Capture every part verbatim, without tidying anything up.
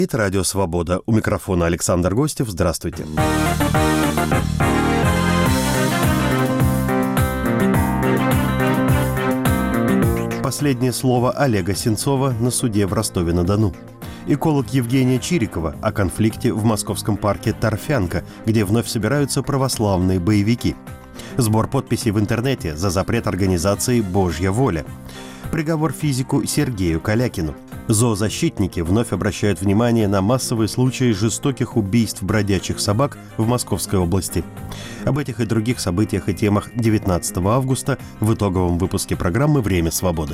Это Радио Свобода. У микрофона Александр Гостев. Здравствуйте. Последнее слово Олега Сенцова на суде в Ростове-на-Дону. Эколог Евгения Чирикова о конфликте в московском парке Торфянка, где вновь собираются православные боевики. Сбор подписей в интернете за запрет организации «Божья воля». Приговор физику Сергею Калякину. Зоозащитники вновь обращают внимание на массовые случаи жестоких убийств бродячих собак в Московской области. Об этих и других событиях и темах девятнадцатого августа в итоговом выпуске программы «Время свободы».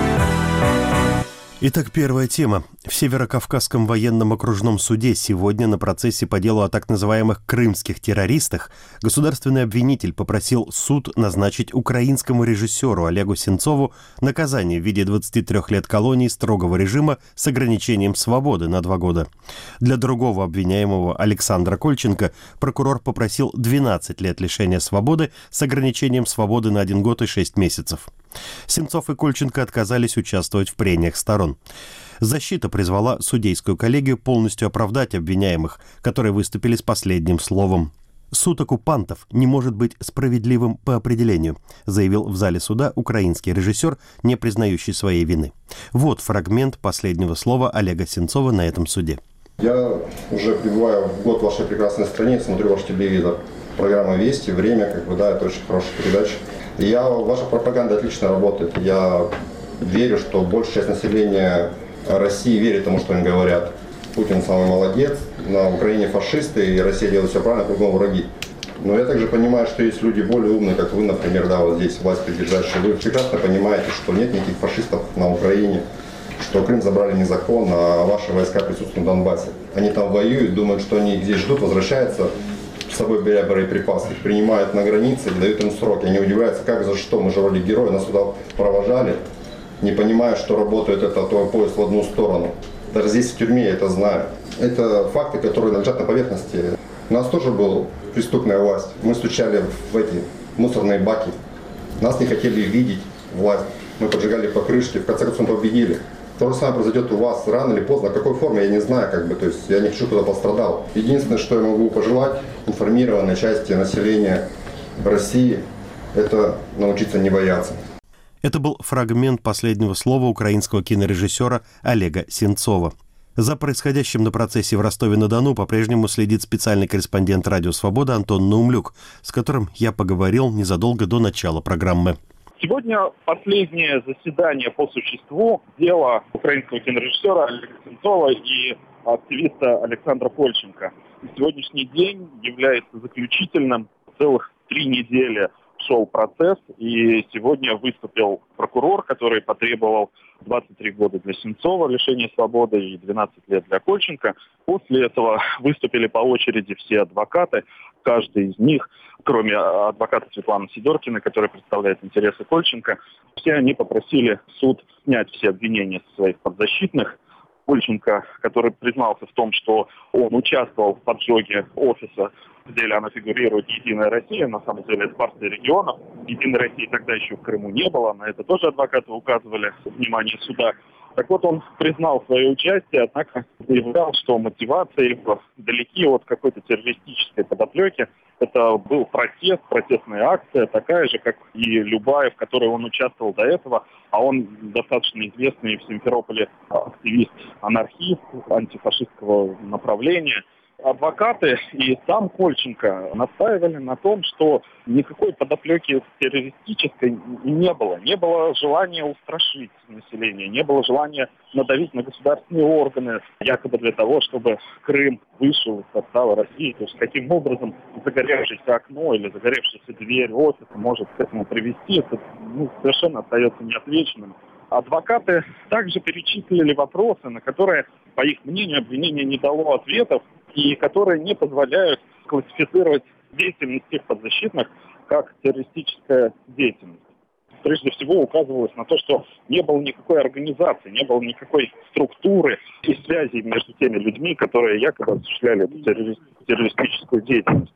Итак, первая тема. В Северокавказском военном окружном суде сегодня на процессе по делу о так называемых крымских террористах государственный обвинитель попросил суд назначить украинскому режиссеру Олегу Сенцову наказание в виде двадцати трёх лет колонии строгого режима с ограничением свободы на два года. Для другого обвиняемого Александра Кольченко прокурор попросил двенадцать лет лишения свободы с ограничением свободы на один год и шесть месяцев. Сенцов и Кольченко отказались участвовать в прениях сторон. Защита призвала судейскую коллегию полностью оправдать обвиняемых, которые выступили с последним словом. «Суд оккупантов не может быть справедливым по определению», заявил в зале суда украинский режиссер, не признающий своей вины. Вот фрагмент последнего слова Олега Сенцова на этом суде. Я уже пребываю в год в вашей прекрасной стране, смотрю ваш телевизор. Программа «Вести», «Время», как бы, да, это очень хорошая передача. И я, ваша пропаганда отлично работает. Я верю, что большая часть населения России верит тому, что им говорят. Путин самый молодец, на Украине фашисты, и Россия делает все правильно, кругом враги. Но я также понимаю, что есть люди более умные, как вы, например, да, вот здесь власть придержащие. Вы прекрасно понимаете, что нет никаких фашистов на Украине, что Крым забрали незаконно, а ваши войска присутствуют на Донбассе. Они там воюют, думают, что они здесь ждут, возвращаются, с собой беря боеприпасы, их принимают на границе и дают им сроки. Они удивляются, как, за что, мы же вроде герои, нас сюда провожали, не понимая, что работает это твой поезд в одну сторону. Даже здесь в тюрьме я это знаю. Это факты, которые лежат на поверхности. У нас тоже была преступная власть. Мы стучали в эти мусорные баки. Нас не хотели видеть, власть. Мы поджигали покрышки, в конце концов победили. То же самое произойдет у вас рано или поздно. В какой форме, я не знаю, как бы, то есть я не хочу, кто-то пострадал. Единственное, что я могу пожелать информированной части населения России, это научиться не бояться. Это был фрагмент последнего слова украинского кинорежиссера Олега Сенцова. За происходящим на процессе в Ростове-на-Дону по-прежнему следит специальный корреспондент «Радио Свобода» Антон Наумлюк, с которым я поговорил незадолго до начала программы. Сегодня последнее заседание по существу дела украинского кинорежиссера Олега Сенцова и активиста Александра Кольченко. Сегодняшний день является заключительным. Целых три недели шел процесс, и сегодня выступил прокурор, который потребовал двадцать три года для Сенцова лишения свободы и двенадцать лет для Кольченко. После этого выступили по очереди все адвокаты, каждый из них, кроме адвоката Светланы Сидоркиной, которая представляет интересы Кольченко, все они попросили суд снять все обвинения со своих подзащитных. Кольченко, который признался в том, что он участвовал в поджоге офиса, в деле она фигурирует «Единая Россия», на самом деле это партия регионов. «Единой России» тогда еще в Крыму не было, на это тоже адвокаты указывали внимание суда. Так вот, он признал свое участие, однако заявлял, что мотивация его далеки от какой-то террористической подоплеки. Это был протест, протестная акция, такая же, как и любая, в которой он участвовал до этого. А он достаточно известный в Симферополе активист, анархист антифашистского направления. Адвокаты и сам Кольченко настаивали на том, что никакой подоплеки террористической не было. Не было желания устрашить население, не было желания надавить на государственные органы, якобы для того, чтобы Крым вышел из состава России. То есть каким образом загоревшееся окно или загоревшаяся дверь офиса может к этому привести, это ну, совершенно остается неотвеченным. Адвокаты также перечислили вопросы, на которые, по их мнению, обвинение не дало ответов, и которые не позволяют классифицировать деятельность тех подзащитных как террористическая деятельность. Прежде всего указывалось на то, что не было никакой организации, не было никакой структуры и связи между теми людьми, которые якобы осуществляли эту террористическую деятельность.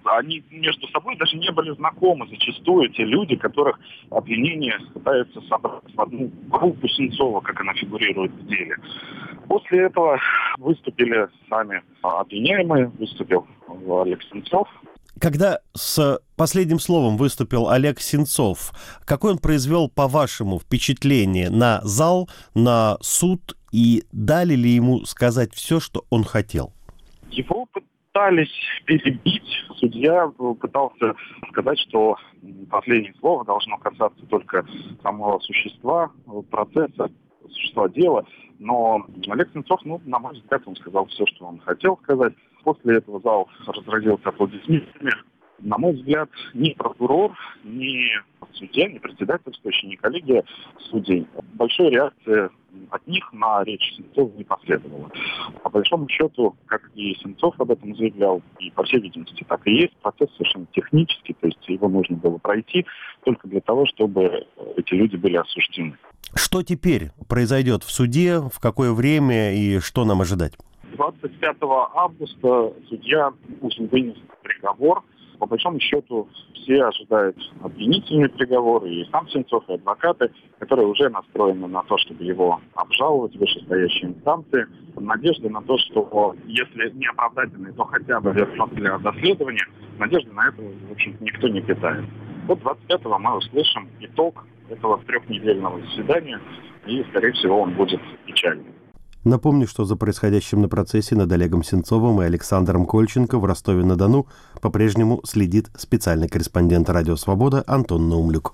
они между собой даже не были знакомы зачастую, те люди, которых обвинение пытаются собрать в одну группу Сенцова, как она фигурирует в деле. После этого выступили сами обвиняемые, выступил Олег Сенцов. Когда с последним словом выступил Олег Сенцов, какое он произвел, по-вашему, впечатление на зал, на суд, и дали ли ему сказать все, что он хотел? Его пытались перебить. Судья пытался сказать, что последнее слово должно касаться только самого существа процесса, существа дела. Но Олег Сенцов, ну, на мой взгляд, он сказал все, что он хотел сказать. После этого зал разразился аплодисментами. На мой взгляд, ни прокурор, ни судья, ни председательствующий, ни коллегия судей большой реакции от них на речь Сенцова не последовало. По большому счету, как и Сенцов об этом заявлял, и по всей видимости так и есть, процесс совершенно технический, то есть его нужно было пройти только для того, чтобы эти люди были осуждены. Что теперь произойдет в суде, в какое время и что нам ожидать? двадцать пятого августа судья уже вынес приговор. По большому счету все ожидают обвинительный приговор, и сам Сенцов, и адвокаты, которые уже настроены на то, чтобы его обжаловать в вышестоящей инстанции. Надежда на то, что если не оправдательный, то хотя бы для доследования, надежды на это, в общем, никто не питает. Вот двадцать пятого мы услышим итог этого трехнедельного заседания, и, скорее всего, он будет печальным. Напомню, что за происходящим на процессе над Олегом Сенцовым и Александром Кольченко в Ростове-на-Дону по-прежнему следит специальный корреспондент «Радио Свобода» Антон Наумлюк.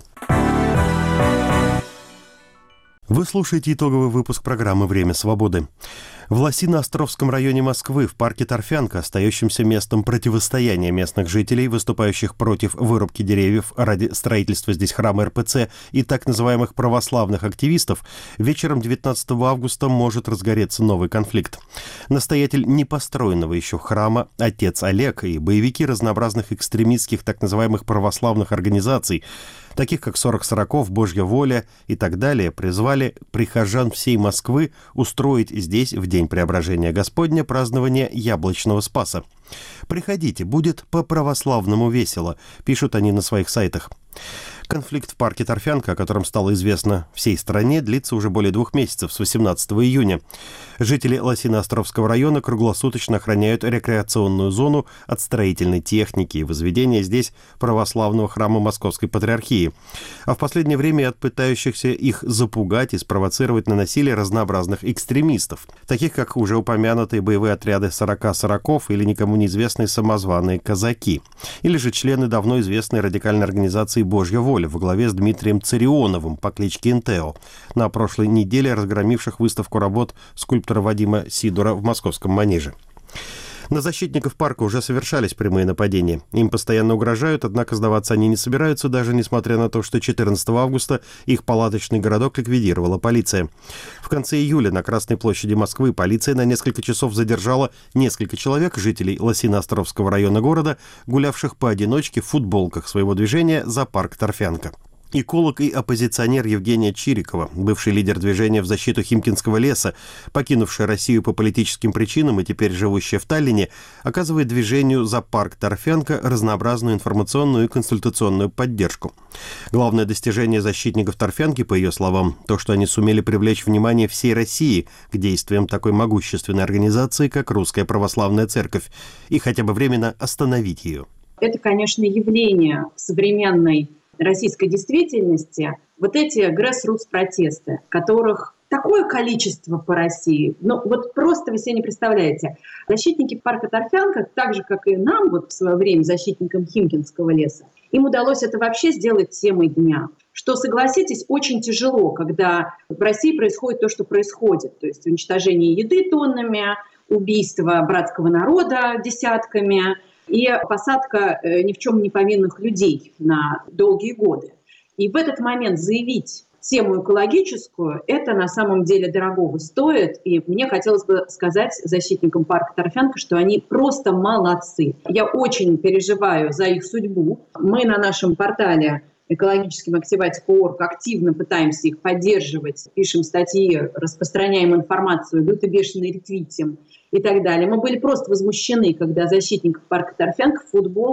Вы слушаете итоговый выпуск программы «Время свободы». В Лосино-Островском районе Москвы, в парке Торфянка, остающемся местом противостояния местных жителей, выступающих против вырубки деревьев ради строительства здесь храма эр пэ цэ и так называемых православных активистов, вечером девятнадцатого августа может разгореться новый конфликт. Настоятель непостроенного еще храма, отец Олег, и боевики разнообразных экстремистских так называемых православных организаций, таких как «сорок сороков», «Божья воля» и так далее, призвали прихожан всей Москвы устроить здесь в день Преображения Господня празднование Яблочного Спаса. «Приходите, будет по-православному весело», пишут они на своих сайтах. Конфликт в парке Торфянка, о котором стало известно всей стране, длится уже более двух месяцев, с восемнадцатого июня. Жители Лосино-Островского района круглосуточно охраняют рекреационную зону от строительной техники и возведения здесь православного храма Московской Патриархии, а в последнее время от пытающихся их запугать и спровоцировать на насилие разнообразных экстремистов, таких как уже упомянутые боевые отряды сорока сороков или никому неизвестные самозваные казаки, или же члены давно известной радикальной организации «Божья воля» во главе с Дмитрием Царионовым по кличке Интео, на прошлой неделе разгромивших выставку работ скульптора Вадима Сидора в московском Манеже. На защитников парка уже совершались прямые нападения. Им постоянно угрожают, однако сдаваться они не собираются, даже несмотря на то, что четырнадцатого августа их палаточный городок ликвидировала полиция. В конце июля на Красной площади Москвы полиция на несколько часов задержала несколько человек, жителей Лосино-Островского района города, гулявших поодиночке в футболках своего движения за парк Торфянка. Эколог и оппозиционер Евгения Чирикова, бывший лидер движения в защиту Химкинского леса, покинувшая Россию по политическим причинам и теперь живущая в Таллине, оказывает движению за парк Торфянка разнообразную информационную и консультационную поддержку. Главное достижение защитников Торфянки, по ее словам, то, что они сумели привлечь внимание всей России к действиям такой могущественной организации, как Русская Православная Церковь, и хотя бы временно остановить ее. Это, конечно, явление современной российской действительности, вот эти грэссрутс-протесты, которых такое количество по России, ну вот просто вы себе не представляете. Защитники парка Торфянка, так же, как и нам, вот в свое время защитникам Химкинского леса, им удалось это вообще сделать темой дня. Что, согласитесь, очень тяжело, когда в России происходит то, что происходит. То есть уничтожение еды тоннами, убийство братского народа десятками и посадка ни в чем не повинных людей на долгие годы. И в этот момент заявить тему экологическую, это на самом деле дорогого стоит. И мне хотелось бы сказать защитникам парка Торфянка, что они просто молодцы. Я очень переживаю за их судьбу. Мы на нашем портале экологическим активать точка орг активно пытаемся их поддерживать, пишем статьи, распространяем информацию, люто бешеный ретвитим и так далее. Мы были просто возмущены, когда защитников парка Торфянка в футболках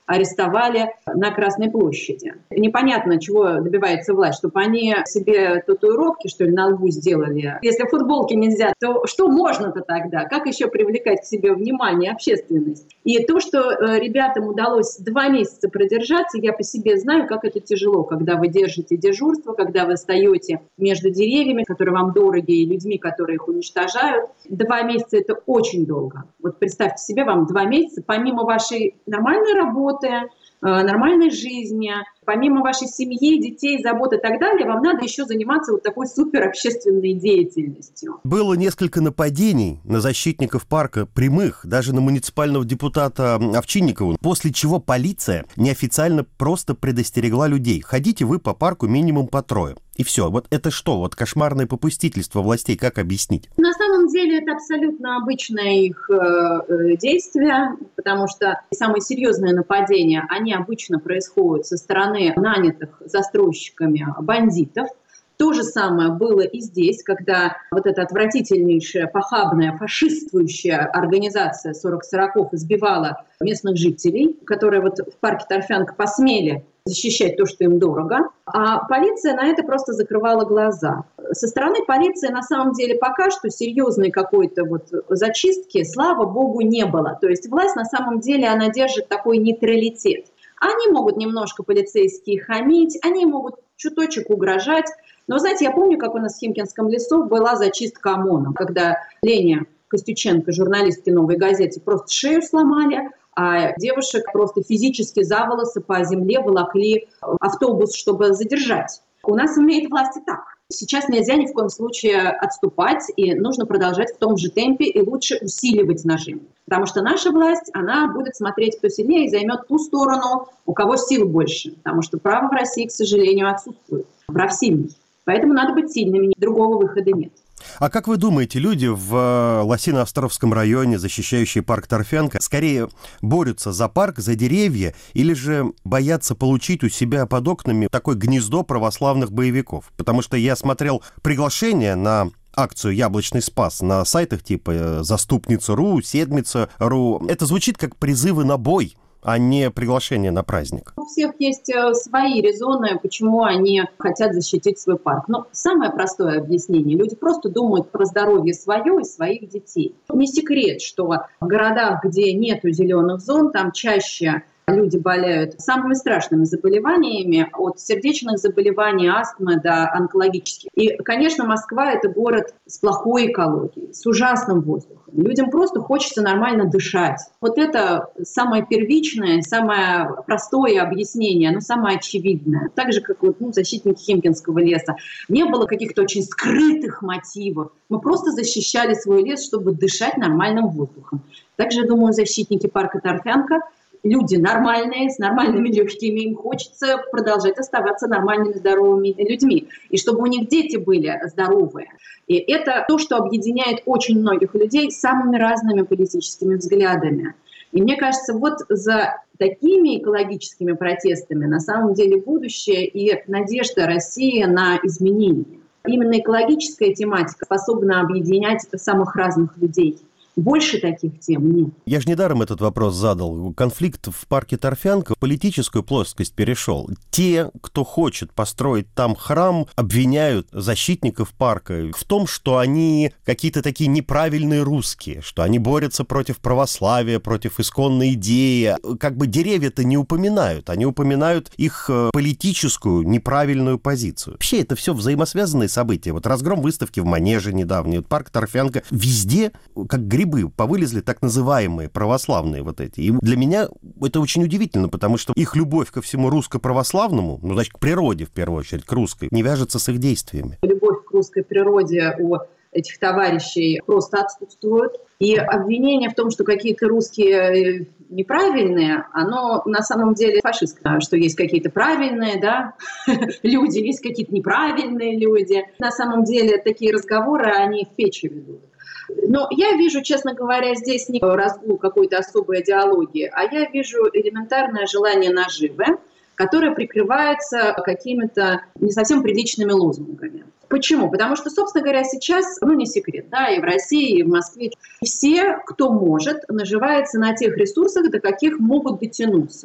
арестовали на Красной площади. Непонятно, чего добивается власть, чтобы они себе татуировки, что ли, на лбу сделали. Если футболки нельзя, то что можно-то тогда? Как еще привлекать к себе внимание, общественность? И то, что ребятам удалось два месяца продержаться, я по себе знаю, как это тяжело, когда вы держите дежурство, когда вы стоите между деревьями, которые вам дороги, и людьми, которые их уничтожают. Два месяца — это очень долго. Вот представьте себе, вам два месяца, помимо вашей нормальной работы, нормальной жизни, помимо вашей семьи, детей, забот и так далее, вам надо еще заниматься вот такой суперобщественной деятельностью. Было несколько нападений на защитников парка, прямых, даже на муниципального депутата Овчинникова, после чего полиция неофициально просто предостерегла людей. Ходите вы по парку минимум по трое. И все. Вот это что? Вот кошмарное попустительство властей, как объяснить? На самом деле это абсолютно обычное их э, действие, потому что самые серьезные нападения, они обычно происходят со стороны нанятых застройщиками бандитов. То же самое было и здесь, когда вот эта отвратительнейшая, похабная, фашистствующая организация сорок сороков избивала местных жителей, которые вот в парке Торфянка посмели защищать то, что им дорого, а полиция на это просто закрывала глаза. Со стороны полиции на самом деле пока что серьезной какой-то вот зачистки, слава богу, не было. То есть власть на самом деле, она держит такой нейтралитет. Они могут немножко полицейские хамить, они могут чуточек угрожать. Но, знаете, я помню, как у нас в Химкинском лесу была зачистка ОМОНом, когда Лене Костюченко, журналистке «Новой газете», просто шею сломали, а девушек просто физически за волосы по земле волокли автобус, чтобы задержать. У нас умеет власть и так. Сейчас нельзя ни в коем случае отступать, и нужно продолжать в том же темпе и лучше усиливать нажим. Потому что наша власть, она будет смотреть, кто сильнее, и займет ту сторону, у кого сил больше. Потому что право в России, к сожалению, отсутствует. Прав сильный. Поэтому надо быть сильными, другого выхода нет. А как вы думаете, люди в Лосино-Островском районе, защищающие парк Торфянка, скорее борются за парк, за деревья, или же боятся получить у себя под окнами такое гнездо православных боевиков? Потому что я смотрел приглашение на акцию «Яблочный спас» на сайтах типа «Заступница точка ру», «Седмица точка ру». Это звучит как призывы на бой, а не приглашение на праздник. У всех есть свои резоны, почему они хотят защитить свой парк. Но самое простое объяснение. Люди просто думают про здоровье свое и своих детей. Не секрет, что в городах, где нет зеленых зон, там чаще люди болеют самыми страшными заболеваниями, от сердечных заболеваний, астмы до онкологических. И, конечно, Москва — это город с плохой экологией, с ужасным воздухом. Людям просто хочется нормально дышать. Вот это самое первичное, самое простое объяснение, оно самое очевидное. Так же, как вот, ну, защитники Химкинского леса. Не было каких-то очень скрытых мотивов. Мы просто защищали свой лес, чтобы дышать нормальным воздухом. Также, думаю, защитники парка Торфянка — люди нормальные, с нормальными легкими, им хочется продолжать оставаться нормальными, здоровыми людьми. И чтобы у них дети были здоровые. И это то, что объединяет очень многих людей с самыми разными политическими взглядами. И мне кажется, вот за такими экологическими протестами на самом деле будущее и надежда России на изменения. Именно экологическая тематика способна объединять самых разных людей. Больше таких тем нет. Я же недаром этот вопрос задал. Конфликт в парке Торфянка в политическую плоскость перешел. Те, кто хочет построить там храм, обвиняют защитников парка в том, что они какие-то такие неправильные русские, что они борются против православия, против исконной идеи. Как бы деревья-то не упоминают, они упоминают их политическую неправильную позицию. Вообще это все взаимосвязанные события. Вот разгром выставки в Манеже недавний, вот парк Торфянка, везде, как грибы, повылезли так называемые православные вот эти. И для меня это очень удивительно, потому что их любовь ко всему русско-православному, ну, значит, к природе, в первую очередь, к русской, не вяжется с их действиями. Любовь к русской природе у этих товарищей просто отсутствует. И обвинение в том, что какие-то русские неправильные, оно на самом деле фашистское, что есть какие-то правильные, да, люди, есть какие-то неправильные люди. На самом деле такие разговоры, они в печи ведут. Но я вижу, честно говоря, здесь не разгул какой-то особой идеологии, а я вижу элементарное желание наживы, которое прикрывается какими-то не совсем приличными лозунгами. Почему? Потому что, собственно говоря, сейчас, ну не секрет, да, и в России, и в Москве, все, кто может, наживается на тех ресурсах, до каких могут дотянуться.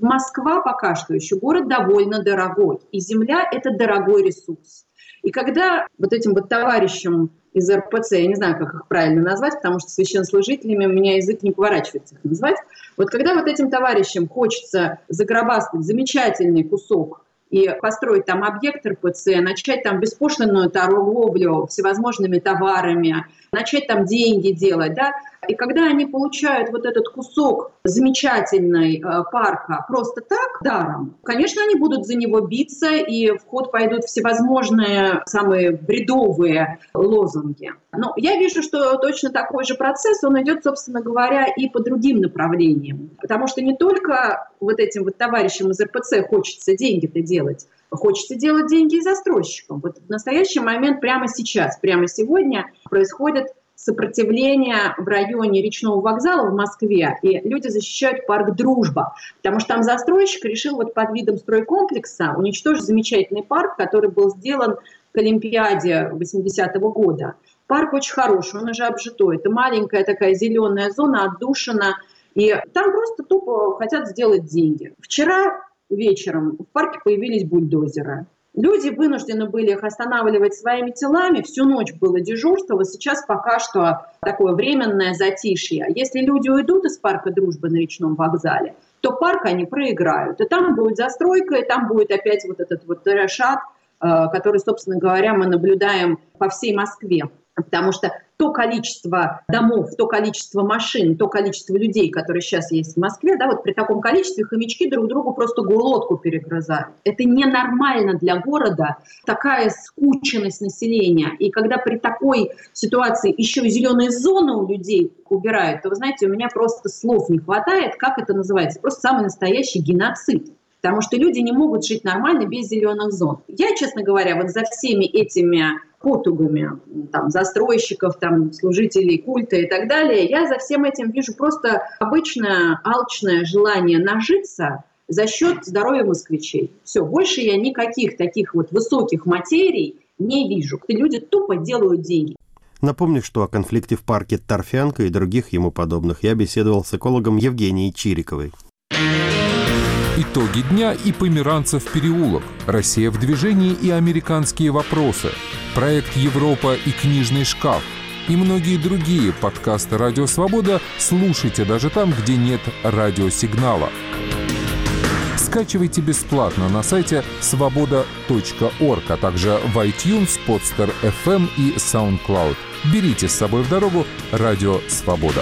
Москва пока что еще город довольно дорогой, и земля – это дорогой ресурс. И когда вот этим вот товарищам из эр пэ цэ, я не знаю, как их правильно назвать, потому что священнослужителями у меня язык не поворачивается их назвать, вот когда вот этим товарищам хочется загробастать замечательный кусок и построить там объект эр пэ цэ, начать там беспошлинную торговлю всевозможными товарами, начать там деньги делать, да, и когда они получают вот этот кусок замечательной э, парка просто так, даром, конечно, они будут за него биться, и в ход пойдут всевозможные самые бредовые лозунги. Но я вижу, что точно такой же процесс, он идет, собственно говоря, и по другим направлениям. Потому что не только вот этим вот товарищам из эр пэ цэ хочется деньги-то делать, хочется делать деньги и застройщикам. Вот в настоящий момент, прямо сейчас, прямо сегодня происходит сопротивление в районе речного вокзала в Москве, и люди защищают парк «Дружба», потому что там застройщик решил вот под видом стройкомплекса уничтожить замечательный парк, который был сделан к Олимпиаде восьмидесятого года. Парк очень хороший, он уже обжитой. Это маленькая такая зеленая зона, отдушина, и там просто тупо хотят сделать деньги. Вчера вечером в парке появились бульдозеры. Люди вынуждены были их останавливать своими телами. Всю ночь было дежурство, вот сейчас пока что такое временное затишье. Если люди уйдут из парка «Дружбы» на речном вокзале, то парк они проиграют. И там будет застройка, и там будет опять вот этот вот решат, который, собственно говоря, мы наблюдаем по всей Москве. Потому что то количество домов, то количество машин, то количество людей, которые сейчас есть в Москве, да, вот при таком количестве хомячки друг другу просто глотку перегрызают. Это ненормально для города, такая скученность населения. И когда при такой ситуации еще и зеленые зоны у людей убирают, то, вы знаете, у меня просто слов не хватает, как это называется. Просто самый настоящий геноцид. Потому что люди не могут жить нормально без зеленых зон. Я, честно говоря, вот за всеми этими потугами там, застройщиков, там, служителей культа и так далее, я за всем этим вижу просто обычное алчное желание нажиться за счет здоровья москвичей. Все, больше я никаких таких вот высоких материй не вижу. Люди тупо делают деньги. Напомню, что о конфликте в парке Торфянка и других ему подобных я беседовал с экологом Евгенией Чириковой. Итоги дня и Померанцев переулок, Россия в движении и американские вопросы, проект Европа и книжный шкаф и многие другие подкасты «Радио Свобода» слушайте даже там, где нет радиосигнала. Скачивайте бесплатно на сайте свобода точка орг, а также в iTunes, Podster эф эм и SoundCloud. Берите с собой в дорогу «Радио Свобода».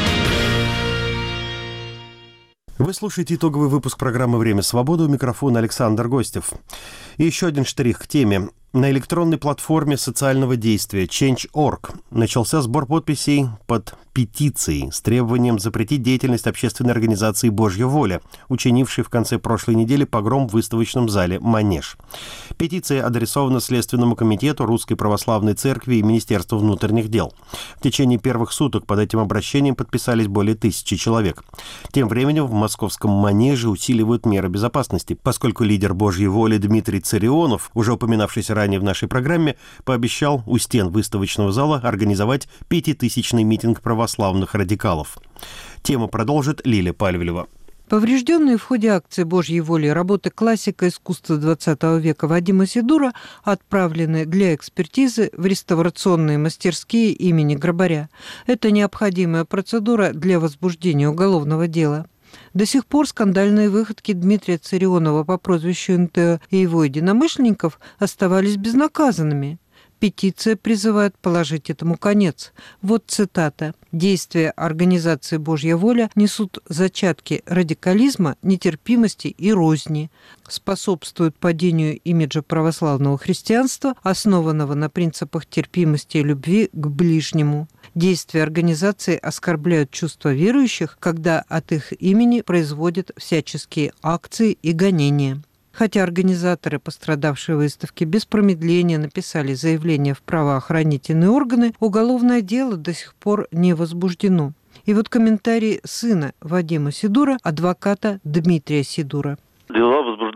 Вы слушаете итоговый выпуск программы «Время свободы», у микрофона Александр Гостев. И еще один штрих к теме. На электронной платформе социального действия Change точка орг начался сбор подписей под петицией с требованием запретить деятельность общественной организации «Божья воля», учинившей в конце прошлой недели погром в выставочном зале «Манеж». Петиция адресована Следственному комитету Русской Православной Церкви и Министерству внутренних дел. В течение первых суток под этим обращением подписались более тысячи человек. Тем временем в московском «Манеже» усиливают меры безопасности, поскольку лидер «Божьей воли» Дмитрий Царионов, уже упоминавшийся ранее в нашей программе, пообещал у стен выставочного зала организовать пятитысячный митинг православных радикалов. Тему продолжит Лилия Пальвелева. Поврежденные в ходе акции «Божьей воли» работы классика искусства двадцатого века Вадима Сидура отправлены для экспертизы в реставрационные мастерские имени Грабаря. Это необходимая процедура для возбуждения уголовного дела. До сих пор скандальные выходки Дмитрия Царионова по прозвищу эн тэ о и его единомышленников оставались безнаказанными. Петиция призывает положить этому конец. Вот цитата. «Действия организации «Божья воля» несут зачатки радикализма, нетерпимости и розни, способствуют падению имиджа православного христианства, основанного на принципах терпимости и любви к ближнему. Действия организации оскорбляют чувства верующих, когда от их имени производят всяческие акции и гонения». Хотя организаторы пострадавшей выставки без промедления написали заявление в правоохранительные органы, уголовное дело до сих пор не возбуждено. И вот комментарий сына Вадима Сидура, адвоката Дмитрия Сидура. Дела возбуждаются быстро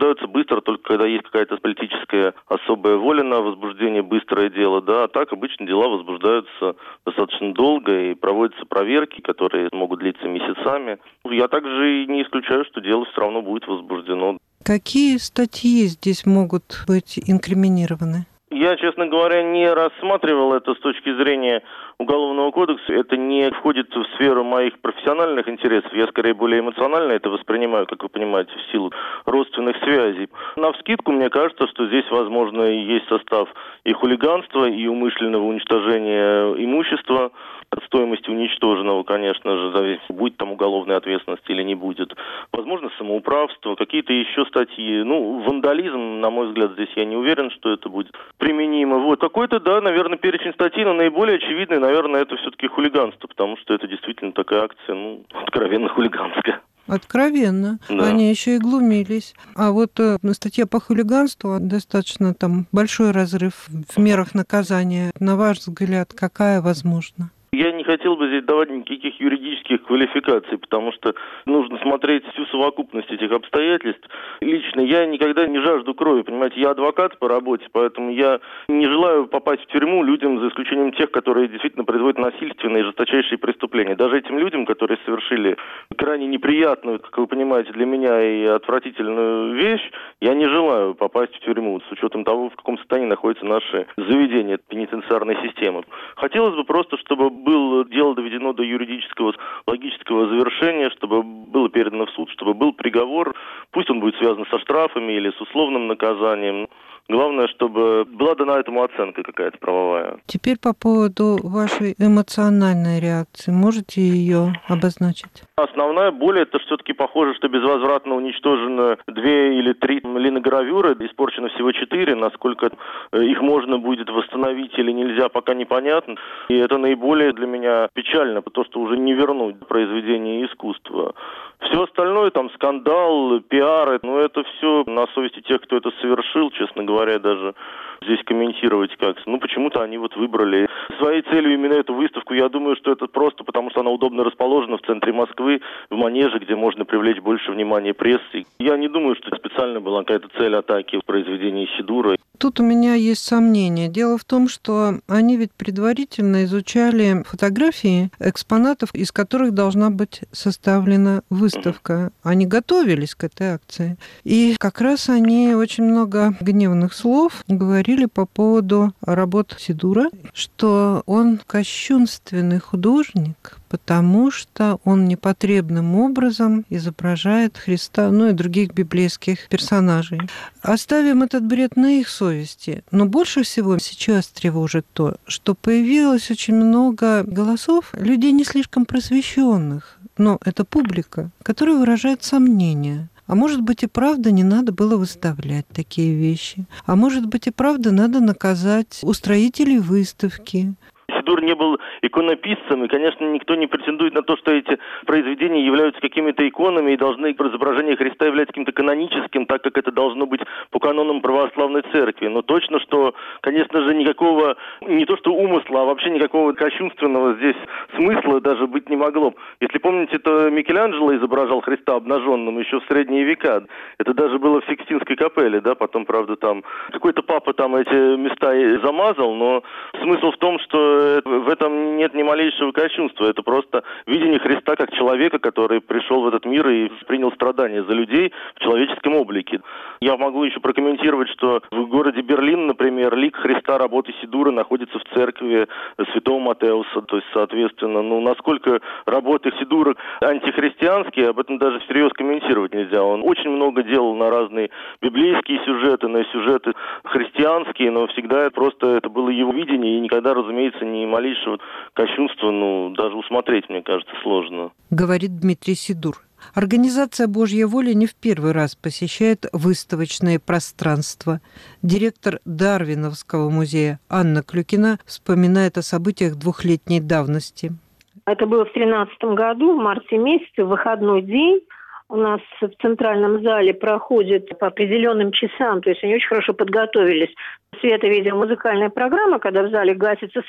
быстро, только когда есть какая-то политическая особая воля на возбуждение, быстрое дело, да, а так обычно дела возбуждаются достаточно долго и проводятся проверки, которые могут длиться месяцами. Я также и не исключаю, что дело все равно будет возбуждено. Какие статьи здесь могут быть инкриминированы? Я, честно говоря, не рассматривал это с точки зрения Уголовного кодекса. Это не входит в сферу моих профессиональных интересов. Я, скорее, более эмоционально это воспринимаю, как вы понимаете, в силу родственных связей. Навскидку, мне кажется, что здесь, возможно, есть состав и хулиганства, и умышленного уничтожения имущества, от стоимости уничтоженного, конечно же, зависит, будет там уголовная ответственность или не будет. Возможно, самоуправство, какие-то еще статьи. Ну, вандализм, на мой взгляд, здесь я не уверен, что это будет применимо. Вот, какой-то, да, наверное, перечень статей, но наиболее очевидный, наверное, это все-таки хулиганство, потому что это действительно такая акция, ну, откровенно хулиганская. Откровенно. Да. Они еще и глумились. А вот э, статья по хулиганству, достаточно там большой разрыв в мерах наказания. На ваш взгляд, какая возможна? Я не хотел бы здесь давать никаких юридических квалификаций, потому что нужно смотреть всю совокупность этих обстоятельств. Лично я никогда не жажду крови, понимаете, я адвокат по работе, поэтому я не желаю попасть в тюрьму людям, за исключением тех, которые действительно производят насильственные и жесточайшие преступления. Даже этим людям, которые совершили крайне неприятную, как вы понимаете, для меня и отвратительную вещь, я не желаю попасть в тюрьму, с учетом того, в каком состоянии находятся наши заведения пенитенциарной системы. Хотелось бы просто, чтобы было дело доведено до юридического, логического завершения, чтобы было передано в суд, чтобы был приговор. Пусть он будет связан со штрафами или с условным наказанием. Главное, чтобы была дана этому оценка какая-то правовая. Теперь по поводу вашей эмоциональной реакции. Можете ее обозначить? Основная боль, это все-таки похоже, что безвозвратно уничтожено две или три линогравюры, испорчено всего четыре. Насколько их можно будет восстановить или нельзя, пока непонятно. И это наиболее для меня печально, потому что уже не вернуть произведение искусства. Все остальное, там, скандал, пиар, ну, это все на совести тех, кто это совершил, честно говоря, даже здесь комментировать как-то. Ну, почему-то они вот выбрали своей целью именно эту выставку. Я думаю, что это просто потому, что она удобно расположена в центре Москвы, в Манеже, где можно привлечь больше внимания прессы. Я не думаю, что специально была какая-то цель атаки в произведении Сидура. Тут у меня есть сомнение. Дело в том, что они ведь предварительно изучали фотографии экспонатов, из которых должна быть составлена выставка. Они готовились к этой акции. И как раз они очень много гневных слов говорили по поводу работ Сидура, что он кощунственный художник, потому что он непотребным образом изображает Христа, ну и других библейских персонажей. Оставим этот бред на их совести. Но больше всего сейчас тревожит то, что появилось очень много голосов людей не слишком просвещенных, но это публика, которая выражает сомнения. А может быть и правда не надо было выставлять такие вещи. А может быть и правда надо наказать устроителей выставки. Сидур не был иконописцем, и, конечно, никто не претендует на то, что эти произведения являются какими-то иконами и должны изображение Христа являться каким-то каноническим, так как это должно быть по канонам православной церкви. Но точно, что, конечно же, никакого, не то что умысла, а вообще никакого кощунственного здесь смысла даже быть не могло. Если помните, то Микеланджело изображал Христа обнаженным еще в средние века. Это даже было в Сикстинской капелле, да, потом, правда, там какой-то папа там эти места и замазал, но смысл в том, что в этом нет ни малейшего кощунства. Это просто видение Христа как человека, который пришел в этот мир и принял страдания за людей в человеческом облике. Я могу еще прокомментировать, что в городе Берлин, например, лик Христа работы Сидура находится в церкви Святого Матеуса. То есть, соответственно, ну, насколько работы Сидура антихристианские, об этом даже всерьез комментировать нельзя. Он очень много делал на разные библейские сюжеты, на сюжеты христианские, но всегда просто это было его видение, и никогда, разумеется, ни малейшего кощунства, ну, даже усмотреть, мне кажется, сложно. Говорит Дмитрий Сидур. Организация «Божья воля» не в первый раз посещает выставочные пространства. Директор Дарвиновского музея Анна Клюкина вспоминает о событиях двухлетней давности. Это было в тринадцатом году, в марте месяце, в выходной день. У нас в центральном зале проходит по определенным часам, то есть они очень хорошо подготовились. Свето-видео-музыкальная программа, когда в зале гасится свет,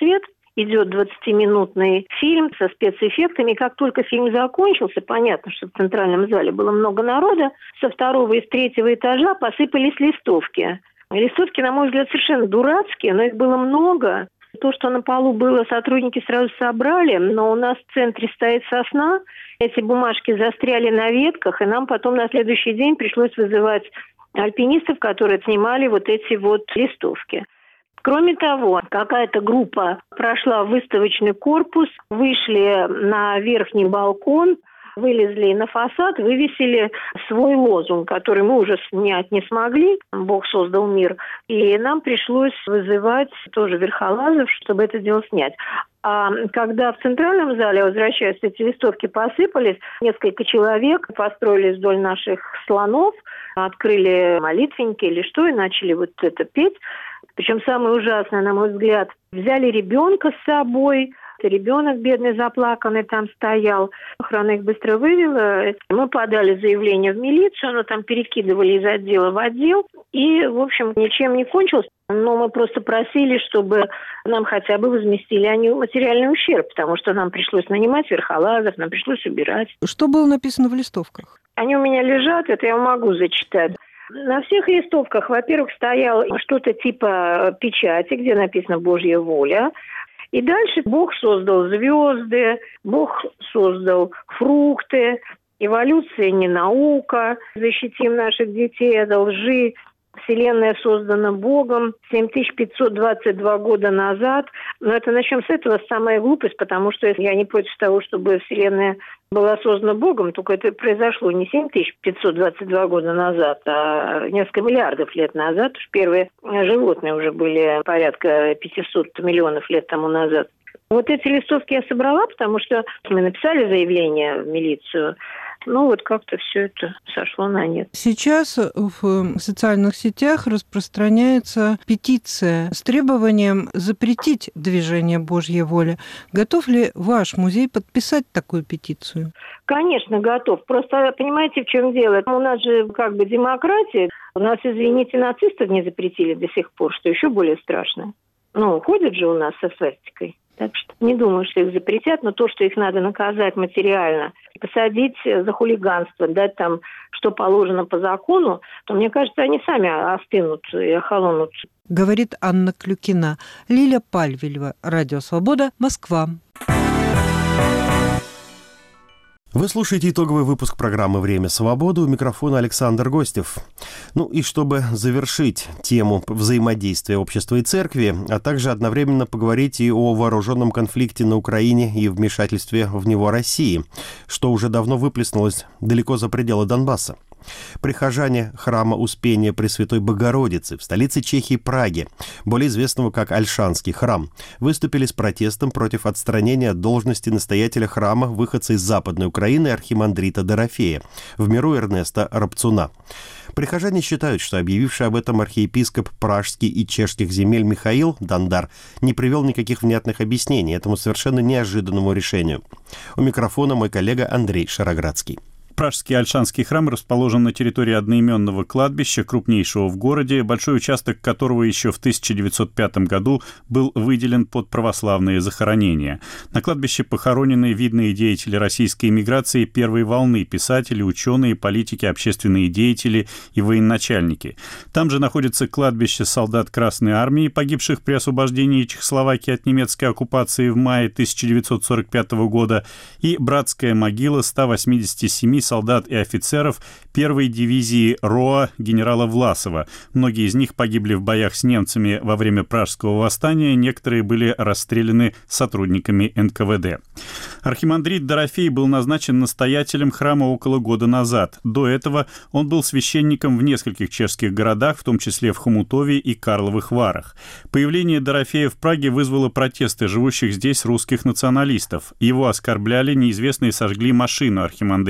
идет двадцатиминутный фильм со спецэффектами. Как только фильм закончился, понятно, что в центральном зале было много народа, со второго и с третьего этажа посыпались листовки. Листовки, на мой взгляд, совершенно дурацкие, но их было много. То, что на полу было, сотрудники сразу собрали, но у нас в центре стоит сосна. Эти бумажки застряли на ветках, и нам потом на следующий день пришлось вызывать альпинистов, которые снимали вот эти вот листовки. Кроме того, какая-то группа прошла в выставочный корпус, вышли на верхний балкон, вылезли на фасад, вывесили свой лозунг, который мы уже снять не смогли. Бог создал мир. И нам пришлось вызывать тоже верхолазов, чтобы это дело снять. А когда в центральном зале, возвращаясь, эти листовки посыпались, несколько человек построились вдоль наших слонов, открыли молитвенники или что, и начали вот это петь. Причем самое ужасное, на мой взгляд, взяли ребенка с собой. Ребенок бедный, заплаканный там стоял. Охрана их быстро вывела. Мы подали заявление в милицию, оно там перекидывали из отдела в отдел. И, в общем, ничем не кончилось. Но мы просто просили, чтобы нам хотя бы возместили они материальный ущерб, потому что нам пришлось нанимать верхолазов, нам пришлось убирать. Что было написано в листовках? Они у меня лежат, это я могу зачитать. На всех листовках, во-первых, стояло что-то типа печати, где написано «Божья воля». И дальше Бог создал звезды, Бог создал фрукты, эволюция не наука, защитим наших детей от лжи. Вселенная создана Богом семь тысяч пятьсот двадцать два года назад. Но это начнем с этого, самая глупость, потому что я не против того, чтобы Вселенная была создана Богом, только это произошло не семь тысяч пятьсот двадцать два года назад, а несколько миллиардов лет назад. Уж первые животные уже были порядка пятьсот миллионов лет тому назад. Вот эти листовки я собрала, потому что мы написали заявление в милицию. Ну, вот как-то все это сошло на нет. Сейчас в социальных сетях распространяется петиция с требованием запретить движение «Божья воля». Готов ли ваш музей подписать такую петицию? Конечно, готов. Просто понимаете, в чем дело? У нас же как бы демократия. У нас, извините, нацистов не запретили до сих пор, что еще более страшно. Ну, ходят же у нас со свастикой. Так что не думаю, что их запретят, но то, что их надо наказать материально, посадить за хулиганство, дать там, что положено по закону, то, мне кажется, они сами остынут и охолонут. Говорит Анна Клюкина. Лиля Пальвелева, Радио Свобода, Москва. Вы слушаете итоговый выпуск программы «Время свободы». У микрофона Александр Гостев. Ну и чтобы завершить тему взаимодействия общества и церкви, а также одновременно поговорить и о вооруженном конфликте на Украине и вмешательстве в него России, что уже давно выплеснулось далеко за пределы Донбасса. Прихожане храма Успения Пресвятой Богородицы в столице Чехии Праге, более известного как Ольшанский храм, выступили с протестом против отстранения от должности настоятеля храма выходца из Западной Украины архимандрита Дорофея, в миру Эрнеста Рапцуна. Прихожане считают, что объявивший об этом архиепископ пражский и чешских земель Михаил Дандар не привел никаких внятных объяснений этому совершенно неожиданному решению. У микрофона мой коллега Андрей Шароградский. Пражский Ольшанский храм расположен на территории одноименного кладбища, крупнейшего в городе, большой участок которого еще в тысяча девятьсот пятом году был выделен под православные захоронения. На кладбище похоронены видные деятели российской эмиграции первой волны, писатели, ученые, политики, общественные деятели и военачальники. Там же находится кладбище солдат Красной Армии, погибших при освобождении Чехословакии от немецкой оккупации в мае тысяча девятьсот сорок пятого года, и братская могила ста восьмидесяти семи солдат и офицеров первой дивизии РОА генерала Власова. Многие из них погибли в боях с немцами во время Пражского восстания, некоторые были расстреляны сотрудниками эн ка вэ дэ. Архимандрит Дорофей был назначен настоятелем храма около года назад. До этого он был священником в нескольких чешских городах, в том числе в Хомутове и Карловых Варах. Появление Дорофея в Праге вызвало протесты живущих здесь русских националистов. Его оскорбляли, неизвестные сожгли машину архимандрита.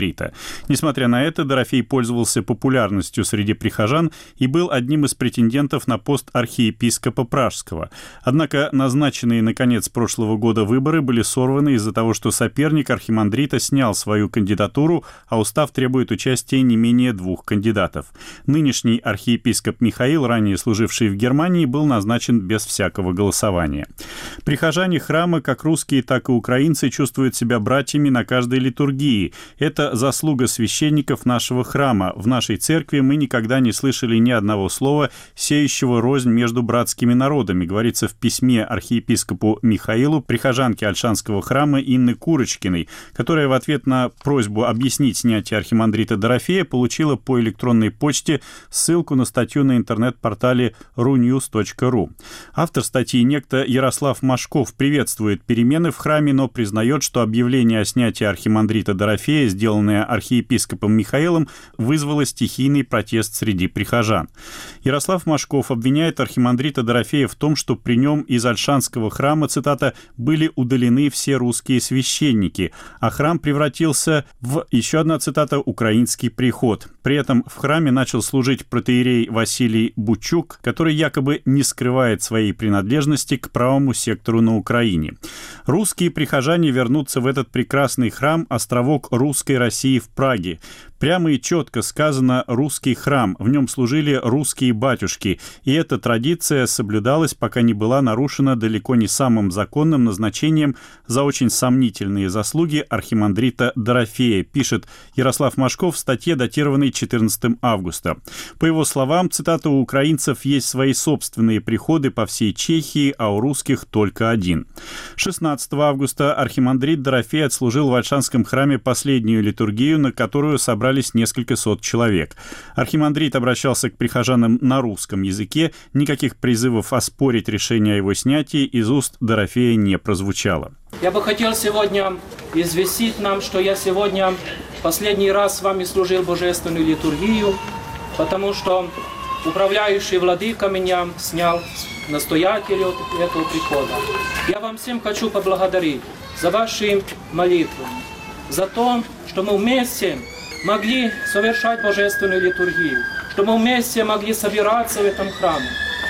Несмотря на это, Дорофей пользовался популярностью среди прихожан и был одним из претендентов на пост архиепископа Пражского. Однако назначенные на конец прошлого года выборы были сорваны из-за того, что соперник архимандрита снял свою кандидатуру, а устав требует участия не менее двух кандидатов. Нынешний архиепископ Михаил, ранее служивший в Германии, был назначен без всякого голосования. Прихожане храма, как русские, так и украинцы, чувствуют себя братьями на каждой литургии. Это заслуга священников нашего храма. В нашей церкви мы никогда не слышали ни одного слова, сеющего рознь между братскими народами, говорится в письме архиепископу Михаилу прихожанке Ольшанского храма Инны Курочкиной, которая в ответ на просьбу объяснить снятие архимандрита Дорофея получила по электронной почте ссылку на статью на интернет-портале ру ньюс точка ру. Автор статьи, некто Ярослав Машков, приветствует перемены в храме, но признает, что объявление о снятии архимандрита Дорофея, сделанное архиепископом Михаилом, вызвало стихийный протест среди прихожан. Ярослав Машков обвиняет архимандрита Дорофея в том, что при нем из Ольшанского храма, цитата, «были удалены все русские священники», а храм превратился в, еще одна цитата, «украинский приход». При этом в храме начал служить протоиерей Василий Бучук, который якобы не скрывает своей принадлежности к правому сектору на Украине. Русские прихожане вернутся в этот прекрасный храм, островок русской России в Праге. Прямо и четко сказано «русский храм», в нем служили русские батюшки, и эта традиция соблюдалась, пока не была нарушена далеко не самым законным назначением за очень сомнительные заслуги архимандрита Дорофея, пишет Ярослав Машков в статье, датированной четырнадцатого августа. По его словам, цитата, «у украинцев есть свои собственные приходы по всей Чехии, а у русских только один». шестнадцатого августа архимандрит Дорофей отслужил в Ольшанском храме последнюю литургию, на которую собрались несколько сот человек. Архимандрит обращался к прихожанам на русском языке, никаких призывов оспорить решение о его снятии из уст Дорофея не прозвучало. Я бы хотел сегодня известить нам, что я сегодня последний раз с вами служил божественную литургию, потому что управляющий владыка меня снял настоятель этого прихода. Я вам всем хочу поблагодарить за ваши молитвы, за то, что мы вместе могли совершать божественную литургию, что мы вместе могли собираться в этом храме.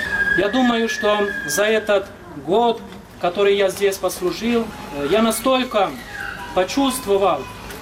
Я думаю, что за этот год, который я здесь послужил, я настолько почувствовал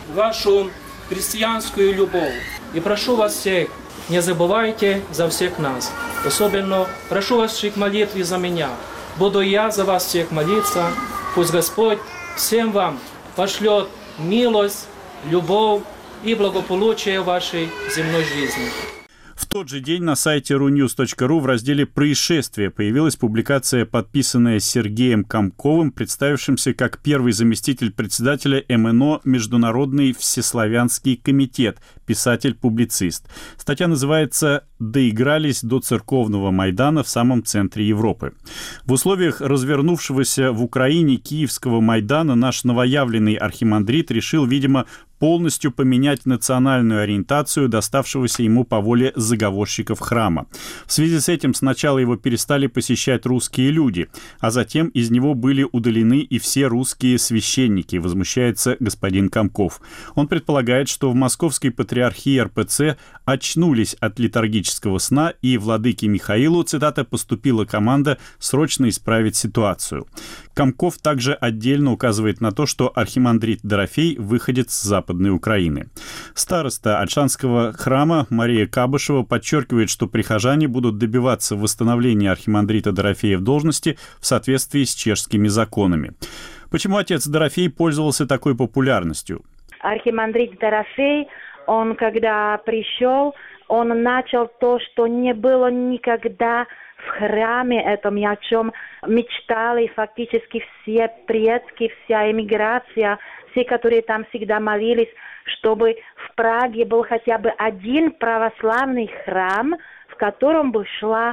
вашу христианскую любовь. И прошу вас всех, не забывайте за всех нас. Особенно прошу вас всех молитвы за меня. Буду я за вас всех молиться. Пусть Господь всем вам пошлет милость, любовь и благополучие вашей земной жизни. В тот же день на сайте ру ньюс точка ру в разделе «Происшествия» появилась публикация, подписанная Сергеем Комковым, представившимся как первый заместитель председателя эм эн о «Международный всеславянский комитет», писатель-публицист. Статья называется «Доигрались до церковного Майдана в самом центре Европы». В условиях развернувшегося в Украине Киевского Майдана наш новоявленный архимандрит решил, видимо, полностью поменять национальную ориентацию доставшегося ему по воле заговорщиков храма. В связи с этим сначала его перестали посещать русские люди, а затем из него были удалены и все русские священники, возмущается господин Комков. Он предполагает, что в Московской патриархии эр пэ цэ очнулись от литургического сна, и владыке Михаилу, цитата, «поступила команда срочно исправить ситуацию». Комков также отдельно указывает на то, что архимандрит Дорофей выходит с Западной Украины. Староста Ольшанского храма Мария Кабышева подчеркивает, что прихожане будут добиваться восстановления архимандрита Дорофея в должности в соответствии с чешскими законами. Почему отец Дорофей пользовался такой популярностью? Архимандрит Дорофей, он когда пришел, он начал то, что не было никогда в храме этом, о чем мечтали фактически все предки, вся эмиграция, все, которые там всегда молились, чтобы в Праге был хотя бы один православный храм, в котором бы шла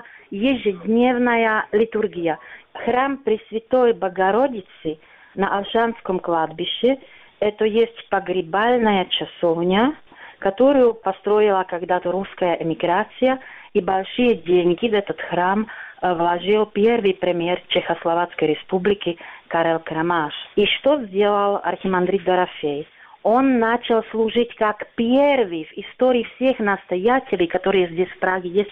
ежедневная литургия. Храм Пресвятой Богородицы на Ольшанском кладбище, это есть погребальная часовня, которую построила когда-то русская эмиграция, и большие деньги в этот храм вложил первый премьер Чехословацкой республики Карел Крамаш. И что сделал архимандрит Дорофей? он начал служить как первый в истории всех настоятелей, которые здесь в Праге есть,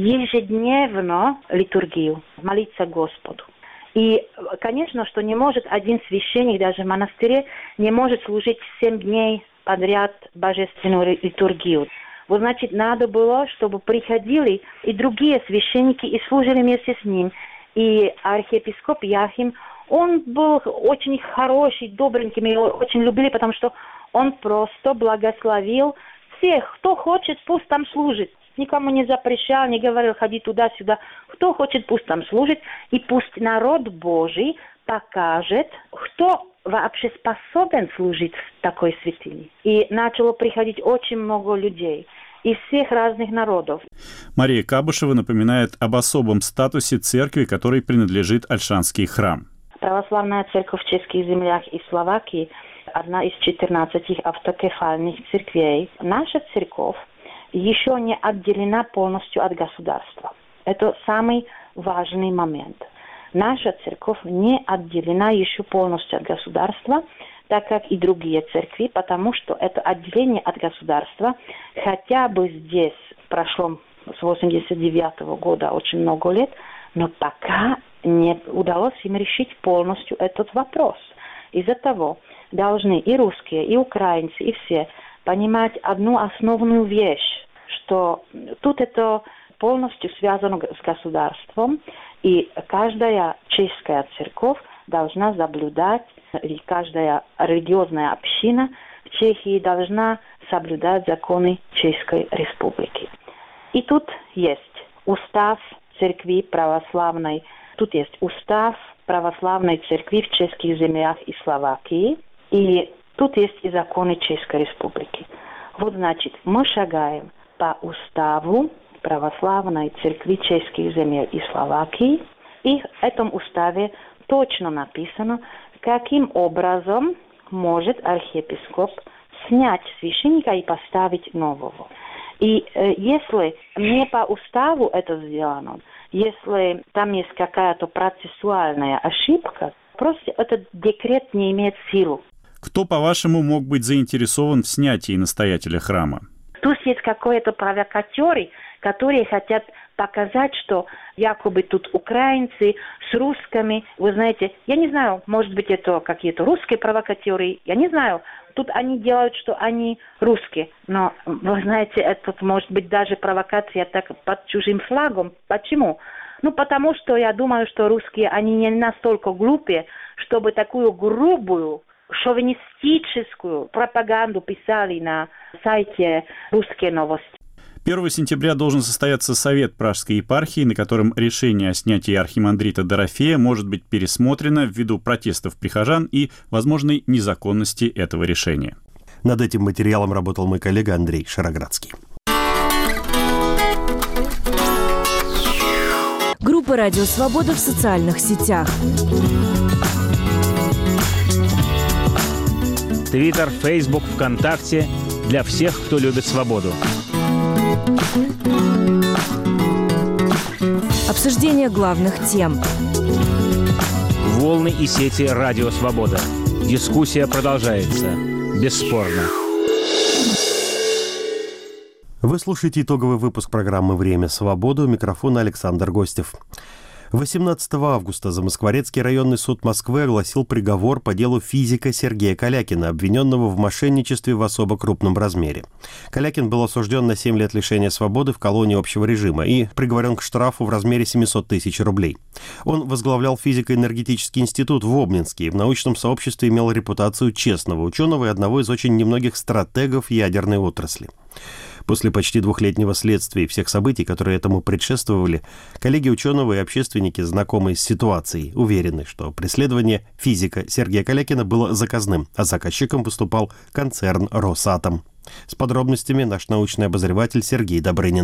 ежедневно литургию, молиться Господу. И, конечно, что не может один священник, даже в монастыре, не может служить семь дней подряд божественную литургию. Вот, значит, надо было, чтобы приходили и другие священники и служили вместе с ним. И архиепископ Яхим, он был очень хороший, добренький, мы его очень любили, потому что он просто благословил всех, кто хочет, пусть там служит. Никому не запрещал, не говорил, ходи туда-сюда. Кто хочет, пусть там служит. И пусть народ Божий покажет, кто вообще способен служить в такой святыне. И начало приходить очень много людей из всех разных народов. Мария Кабышева напоминает об особом статусе церкви, которой принадлежит Ольшанский храм. Православная церковь в чешских землях и Словакии – одна из четырнадцати автокефальных церквей. Наша церковь еще не отделена полностью от государства. Это самый важный момент. Наша церковь не отделена еще полностью от государства, так как и другие церкви, потому что это отделение от государства хотя бы здесь прошло с восемьдесят девятого года очень много лет, но пока не удалось им решить полностью этот вопрос. Из-за того должны и русские, и украинцы, и все понимать одну основную вещь, что тут это полностью связано с государством, и каждая чешская церковь должна соблюдать, и каждая религиозная община в Чехии должна соблюдать законы Чешской Республики. И тут есть устав церкви православной, тут есть устав православной церкви в чешских землях и Словакии, и тут есть и законы Чешской Республики. Вот значит, мы шагаем по уставу православной церкви чешских земель и Словакии, и в этом уставе точно написано, каким образом может архиепископ снять священника и поставить нового. И э, если не по уставу это сделано, если там есть какая-то процессуальная ошибка, просто этот декрет не имеет силу. Кто, по-вашему, мог быть заинтересован в снятии настоятеля храма? Тут есть какие-то провокатеры, которые хотят показать, что якобы тут украинцы с русскими. Вы знаете, я не знаю, может быть, это какие-то русские провокатеры, я не знаю. Тут они делают, что они русские. Но, вы знаете, это может быть даже провокация так под чужим флагом. Почему? Ну, потому что я думаю, что русские, они не настолько глупые, чтобы такую грубую, шовинистическую пропаганду писали на сайте «Русские новости». первого сентября должен состояться совет Пражской епархии, на котором решение о снятии архимандрита Дорофея может быть пересмотрено ввиду протестов прихожан и возможной незаконности этого решения. Над этим материалом работал мой коллега Андрей Шароградский. Группа «Радио Свобода» в социальных сетях. Твиттер, Фейсбук, ВКонтакте. Для всех, кто любит свободу. Обсуждение главных тем. Волны и сети «Радио Свобода». Дискуссия продолжается. Бесспорно. Вы слушаете итоговый выпуск программы «Время свободы». У микрофона Александр Гостев. восемнадцатого августа Замоскворецкий районный суд Москвы огласил приговор по делу физика Сергея Калякина, обвиненного в мошенничестве в особо крупном размере. Калякин был осужден на семь лет лишения свободы в колонии общего режима и приговорен к штрафу в размере семьсот тысяч рублей. Он возглавлял физико-энергетический институт в Обнинске и в научном сообществе имел репутацию честного ученого и одного из очень немногих стратегов ядерной отрасли. После почти двухлетнего следствия и всех событий, которые этому предшествовали, коллеги ученого и общественники, знакомые с ситуацией, уверены, что преследование физика Сергея Калякина было заказным, а заказчиком выступал концерн «Росатом». С подробностями наш научный обозреватель Сергей Добрынин.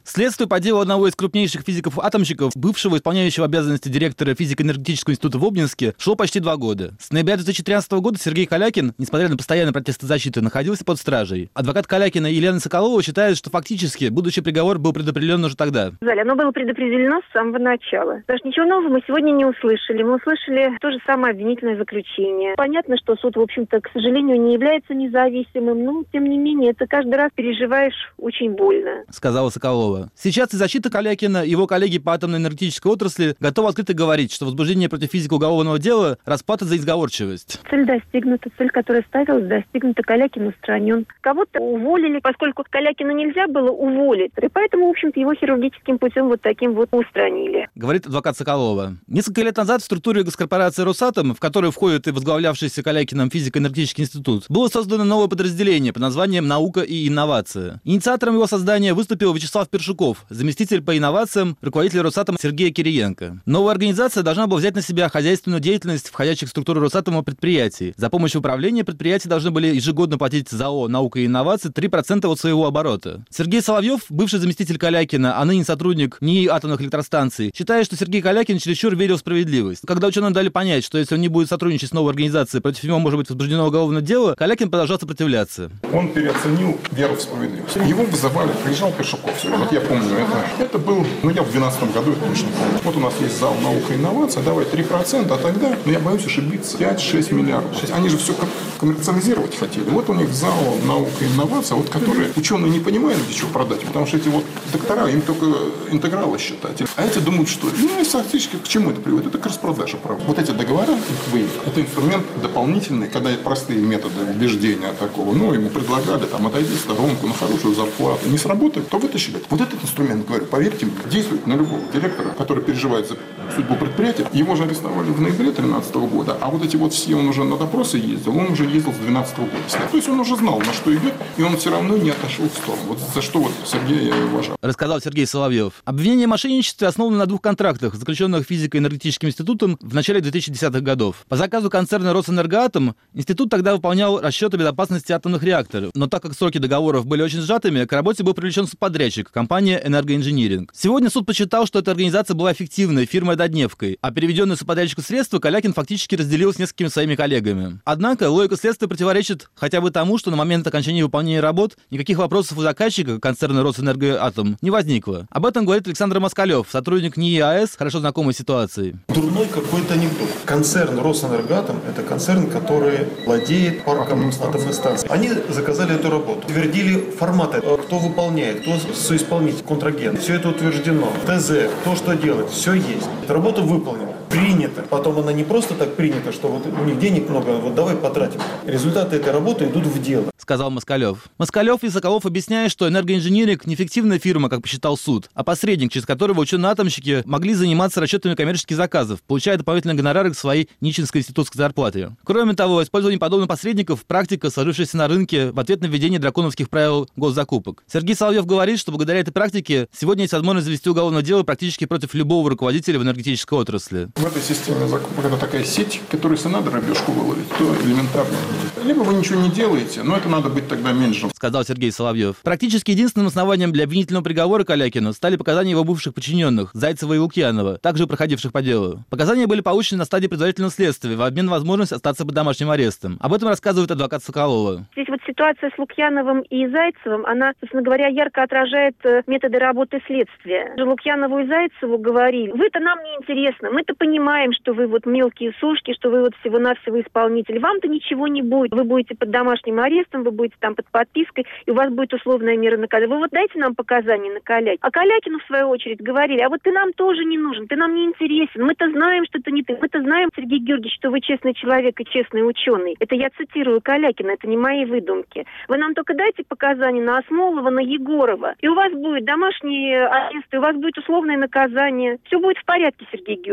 Следствие по делу одного из крупнейших физиков-атомщиков, бывшего исполняющего обязанности директора физико-энергетического института в Обнинске, шло почти два года. С ноября две тысячи тринадцатого года Сергей Калякин, несмотря на постоянные протесты защиты, находился под стражей. Адвокат Калякина Елена Соколова считает, что фактически будущий приговор был предопределен уже тогда. Оно было предопределено с самого начала. Потому что ничего нового мы сегодня не услышали. Мы услышали то же самое обвинительное заключение. Понятно, что суд, в общем-то, к сожалению, не является независимым, но, тем не менее, это каждый раз переживаешь очень больно. Сказала Соколова. Сейчас и защита Калякина, его коллеги по атомно-энергетической отрасли готовы открыто говорить, что возбуждение против физика уголовного дела – расплата за изговорчивость. Цель достигнута, цель, которая ставилась, достигнута. Калякин устранен. Кого-то уволили, поскольку Калякина нельзя было уволить, и поэтому, в общем-то, его хирургическим путем вот таким вот устранили. Говорит адвокат Соколова. Несколько лет назад в структуре госкорпорации «Росатом», в которую входит и возглавлявшийся Калякиным физико-энергетический институт, было создано новое подразделение под названием «Наука и инновация». Инициатором его создания выступил Вячеслав Першуков, заместитель по инновациям, руководитель Росатома Сергея Кириенко. Новая организация должна была взять на себя хозяйственную деятельность входящих в структуру Росатома предприятий. За помощью управления предприятия должны были ежегодно платить ЗАО «Наука и инновации» три процента от своего оборота. Сергей Соловьев, бывший заместитель Калякина, а ныне сотрудник НИИ атомных электростанций, считает, что Сергей Калякин чересчур верил в справедливость. Когда ученым дали понять, что если он не будет сотрудничать с новой организацией, против него может быть возбуждено уголовное дело, Калякин продолжал сопротивляться. Он переоценил веру в справедливость. Его вызывали, приезжал Першуков. Вот я помню это. Это был, ну я в двенадцатом году это точно помню. Вот у нас есть зал «Наука и инновация», давай три процента, а тогда, ну я боюсь ошибиться, пять-шесть миллиардов. Они же все коммерциализировать хотели. Вот у них зал «Наука и инновация», вот которые ученые не понимают, где чего продать, потому что эти вот доктора, им только интегралы считать. А эти думают, что, ну и фактически к чему это приводит? Это к распродаже прав. Вот эти договора, это инструмент дополнительный, когда простые методы убеждения такого, ну ему предлагали там отойти в сторонку на хорошую зарплату, не сработает, то вытащили. Вот этот инструмент, говорю, поверьте мне, действует на любого директора, который переживает за судьбу предприятия. Его же арестовали в ноябре две тысячи тринадцатого года, а вот эти вот все, он уже на допросы ездил, он уже ездил с две тысячи двенадцатого года. То есть он уже знал, на что идет, и он все равно не отошел в сторону. Вот за что вот Сергея я уважаю. Рассказал Сергей Соловьев. Обвинение в мошенничестве основано на двух контрактах, заключенных физико-энергетическим институтом в начале две тысячи десятых годов. По заказу концерна «Росэнергоатом» институт тогда выполнял расчеты безопасности атомных реакторов. Но так как сроки договоров были очень сжатыми, к работе был привлечен субподрядчик, компания «Энергоинжиниринг». Сегодня суд посчитал, что эта организация была фиктивной, фирмой-однодневкой, а переведенные субподрядчику средства Калякин фактически разделил с несколькими своими коллегами. Однако логика следствия противоречит хотя бы тому, что на момент окончания выполнения работ никаких вопросов у заказчика, концерна «Росэнергоатом», не возникло. Об этом говорит Александр Москалев, сотрудник НИИ АЭС, хорошо знакомый ситуации. Дурной какой-то анекдот. Концерн «Росэнергоатом» — это концерн, который владеет парком атомных станций. Они заказали эту работу, утвердили форматы, кто выполняет, кто соисполнитель, контрагент. Все это утверждено. ТЗ, кто что делает, все есть. Эта работа выполнена, принята. Потом она не просто так принята, что вот у них денег много, вот давай потратим. Результаты этой работы идут в дело. Сказал Москалев. Москалев и Соколов объясняют, что «Энергоинжиниринг» не фиктивная фирма, как посчитал суд, а посредник, через которого ученые-атомщики могли заниматься расчетами коммерческих заказов, получая дополнительные гонорары к своей нищенской институтской зарплате. Кроме того, использование подобных посредников – практика, сложившаяся на рынке в ответ на введение драконовских правил госзакупок. Сергей Соловьев говорит, что благодаря этой практике сегодня есть возможность завести уголовное дело практически против любого руководителя в энергетической отрасли. В этой системе закупок это такая сеть, которую, если надо рыбешку выловить, то элементарно. Либо вы ничего не делаете, но это надо быть тогда менеджером. Сказал Сергей Соловьев. Практически единственным основанием для обвинительного приговора Калякину стали показания его бывших подчиненных Зайцева и Лукьянова, также проходивших по делу. Показания были получены на стадии предварительного следствия в обмен на возможность остаться под домашним арестом. Об этом рассказывает адвокат Соколова. Здесь вот ситуация с Лукьяновым и Зайцевым, она, собственно говоря, ярко отражает методы работы следствия. Лукьянову и Зайцеву говорили: вы-то нам не интересно, мы-то понимаем, что вы вот мелкие сушки, что вы вот всего-навсего исполнитель. Вам-то ничего не будет. Вы будете под домашним арестом, вы будете там под подпиской, и у вас будет условная мера наказания. Вы вот дайте нам показания на Калякина. А Калякину, в свою очередь, говорили: а вот ты нам тоже не нужен, ты нам не интересен. Мы-то знаем, что это не ты. Мы-то знаем, Сергей Георгиевич, что вы честный человек и честный ученый. Это я цитирую Калякина, это не мои выдумки. Вы нам только дайте показания на Осмолова, на Егорова, и у вас будет домашний арест, и у вас будет условное наказание. Все будет в порядке, Сергей Георгиевич, понимаете?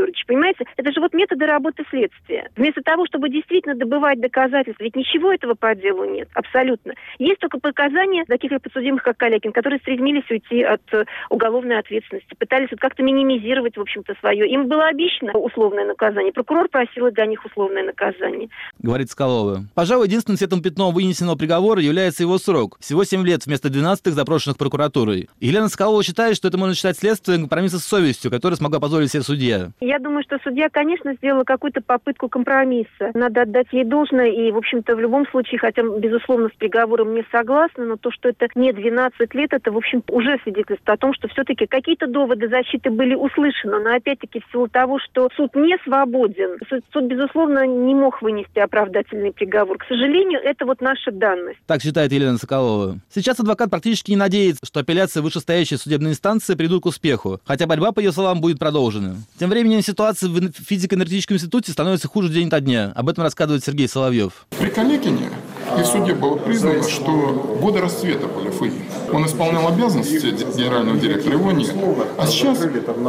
Понимаете? Это же вот методы работы следствия. Вместо того, чтобы действительно добывать доказательства, ведь ничего этого по делу нет, абсолютно. Есть только показания таких подсудимых, как Калякин, которые стремились уйти от уголовной ответственности, пытались вот как-то минимизировать, в общем-то, свое. Им было обещано условное наказание, прокурор просил для них условное наказание. Говорит Соколова. Пожалуй, единственным светлым пятном вынесенного приговора является его срок. Всего семь лет вместо двенадцати, запрошенных прокуратурой. Елена Соколова считает, что это можно считать следствием компромисса с совестью, который смогла позволить себе судья. Я думаю, что судья, конечно, сделала какую-то попытку компромисса. Надо отдать ей должное, и, в общем-то, в любом случае, хотя, безусловно, с приговором не согласна, но то, что это не двенадцать лет, это, в общем, уже свидетельствует о том, что все-таки какие-то доводы защиты были услышаны, но, опять-таки, в силу того, что суд не свободен, суд, суд, безусловно, не мог вынести оправдательный приговор. К сожалению, это вот наша данность. Так считает Елена Соколова. Сейчас адвокат практически не надеется, что апелляции вышестоящей судебной инстанции придут к успеху, хотя борьба, по ее словам, будет продолжена. Тем временем ситуация в физико-энергетическом институте становится хуже день ото дня. Об этом рассказывает Сергей Соловьев. При Калякине и в суде было признано, что годы расцвета были ФИ. Он исполнял обязанности генерального директора, его нет. А сейчас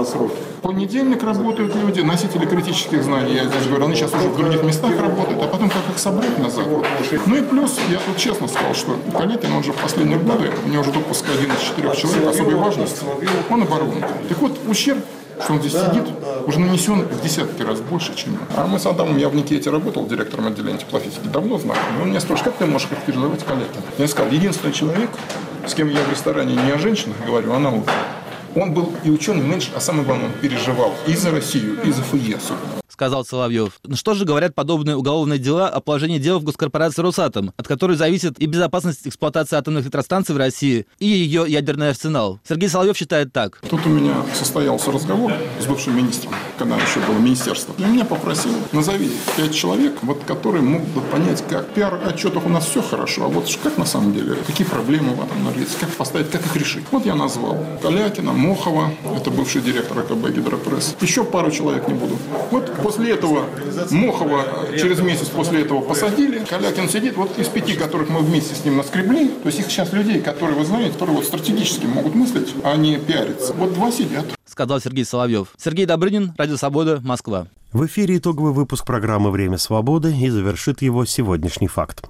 понедельник работают люди, носители критических знаний. Я даже говорю, они сейчас уже в других местах работают, а потом как их собрать назад. Ну и плюс, я тут честно сказал, что Калякин, он же в последние годы, у него уже допуск один из четырех человек особой важности, он оборонный. Так вот, ущерб, что он здесь сидит, уже нанесен в десятки раз больше, чем он. А мы с Адамом, я в Никете работал директором отделения теплофизики, давно знаю. И он меня спрашивает, как ты можешь характеризовать Калякина? Я сказал, единственный человек, с кем я в ресторане не о женщинах говорю, а о науке. Он был и ученый, и менеджер, а самое главное, он переживал и за Россию, и за ФИЕ особенно. Сказал Соловьев. Что же говорят подобные уголовные дела о положении дел в госкорпорации «Росатом», от которой зависит и безопасность эксплуатации атомных электростанций в России, и ее ядерный арсенал? Сергей Соловьев считает так. Тут у меня состоялся разговор с бывшим министром, когда еще было министерство. И меня попросили, назови пять человек, вот, которые могут бы понять, как в пиар-отчетах у нас все хорошо, а вот как на самом деле, какие проблемы в атомной энергетике, как поставить, как их решить. Вот я назвал Калякина, Мохова, это бывший директор АКБ «Гидропресс». Еще пару человек не буду. Вот после этого Мохова через месяц после этого посадили. Калякин сидит, вот из пяти, которых мы вместе с ним наскребли, то есть их сейчас людей, которые, вы знаете, которые вот стратегически могут мыслить, а не пиариться. Вот два сидят. Сказал Сергей Соловьев. Сергей Добрынин, Радио Свобода, Москва. В эфире итоговый выпуск программы «Время свободы» и завершит его сегодняшний факт.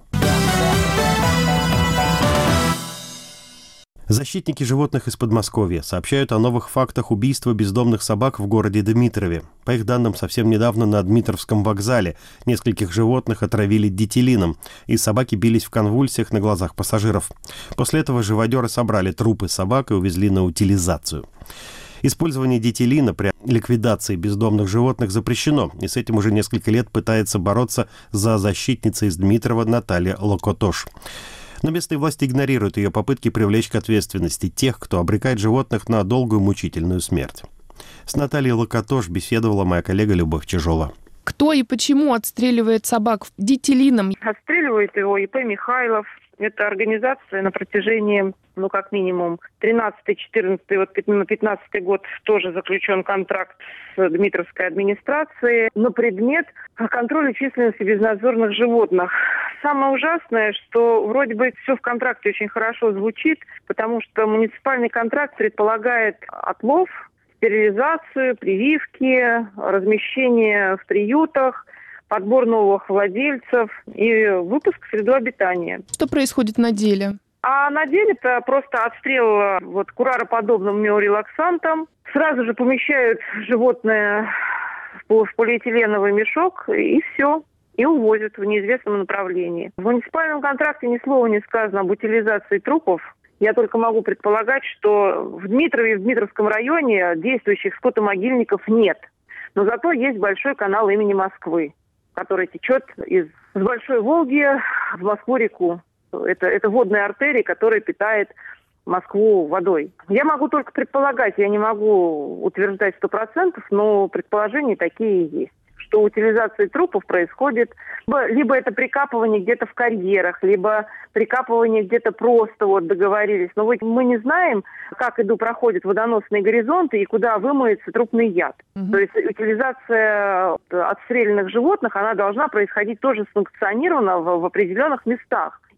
Защитники животных из Подмосковья сообщают о новых фактах убийства бездомных собак в городе Дмитрове. По их данным, совсем недавно на Дмитровском вокзале нескольких животных отравили дитилином, и собаки бились в конвульсиях на глазах пассажиров. После этого живодеры собрали трупы собак и увезли на утилизацию. Использование дитилина при ликвидации бездомных животных запрещено, и с этим уже несколько лет пытается бороться за защитница из Дмитрова Наталья Локотош. Но местные власти игнорируют ее попытки привлечь к ответственности тех, кто обрекает животных на долгую мучительную смерть. С Натальей Локотош беседовала моя коллега Любовь Чижова. Кто и почему отстреливает собак дитилином? Отстреливает его И П Михайлов. Это организация на протяжении, ну, как минимум, тринадцатый, четырнадцатый, вот пятнадцатый год тоже заключен контракт с Дмитровской администрацией на предмет контроля численности безнадзорных животных. Самое ужасное, что вроде бы все в контракте очень хорошо звучит, потому что муниципальный контракт предполагает отлов, стерилизацию, прививки, размещение в приютах, подбор новых владельцев и выпуск в среду обитания. Что происходит на деле? А на деле это просто отстрел вот курароподобным миорелаксантом. Сразу же помещают животное в полиэтиленовый мешок и все. И увозят в неизвестном направлении. В муниципальном контракте ни слова не сказано об утилизации трупов. Я только могу предполагать, что в Дмитрове и в Дмитровском районе действующих скотомогильников нет. Но зато есть большой канал имени Москвы, который течет из с Большой Волги в Москву-реку. Это, это водная артерия, которая питает Москву водой. Я могу только предполагать, я не могу утверждать сто процентов, но предположения такие есть, что утилизация трупов происходит, либо, либо это прикапывание где-то в карьерах, либо прикапывание где-то просто вот договорились. Но вот мы не знаем, как иду проходят водоносные горизонты и куда вымоется трупный яд. Угу. То есть утилизация отстрелянных животных, она должна происходить тоже санкционированно в, в определенных местах.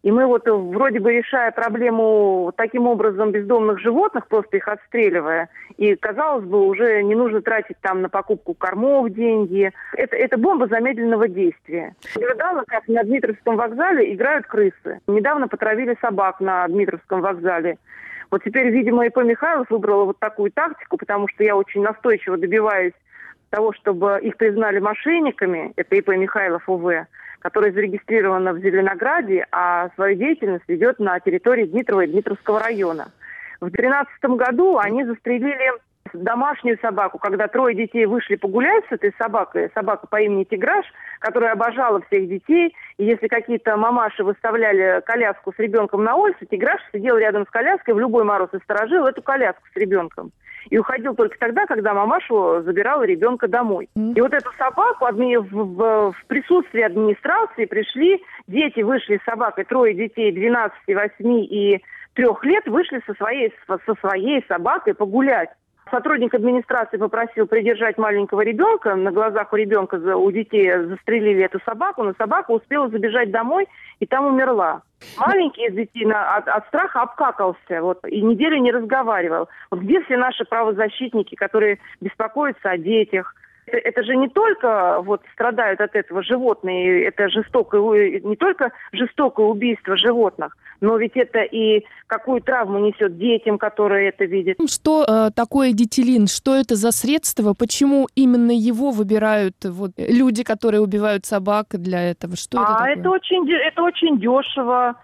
И мы вот вроде бы решая проблему таким образом бездомных животных, просто их отстреливая, и, казалось бы, уже не нужно тратить там на покупку кормов деньги. Это, это бомба замедленного действия. Наблюдала, как на Дмитровском вокзале играют крысы. Недавно потравили собак на Дмитровском вокзале. Вот теперь, видимо, ИП Михайлов выбрала вот такую тактику, потому что я очень настойчиво добиваюсь того, чтобы их признали мошенниками. Это ИП Михайлов ОВ, которая зарегистрирована в Зеленограде, а свою деятельность ведет на территории Дмитрова и Дмитровского района. В две тысячи тринадцатом году они застрелили домашнюю собаку, когда трое детей вышли погулять с этой собакой, собака по имени Тиграш, которая обожала всех детей, и если какие-то мамаши выставляли коляску с ребенком на улице, Тиграш сидел рядом с коляской в любой мороз и сторожил эту коляску с ребенком. И уходил только тогда, когда мамашу забирала ребенка домой. И вот эту собаку адми... в, в, в присутствии администрации пришли, дети вышли с собакой, трое детей двенадцати, восьми и трех лет вышли со своей, со своей собакой погулять. Сотрудник администрации попросил придержать маленького ребенка. На глазах у ребенка, у детей застрелили эту собаку, но собака успела забежать домой и там умерла. Маленький из детей на, от, от страха обкакался вот, и неделю не разговаривал. Вот где все наши правозащитники, которые беспокоятся о детях? Это, это же не только вот, страдают от этого животные, это жестокое, не только жестокое убийство животных, но ведь это и какую травму несет детям, которые это видят. Что э, такое дитилин? Что это за средство? Почему именно его выбирают вот, люди, которые убивают собак для этого? Что а это такое? Это очень, это очень дешево.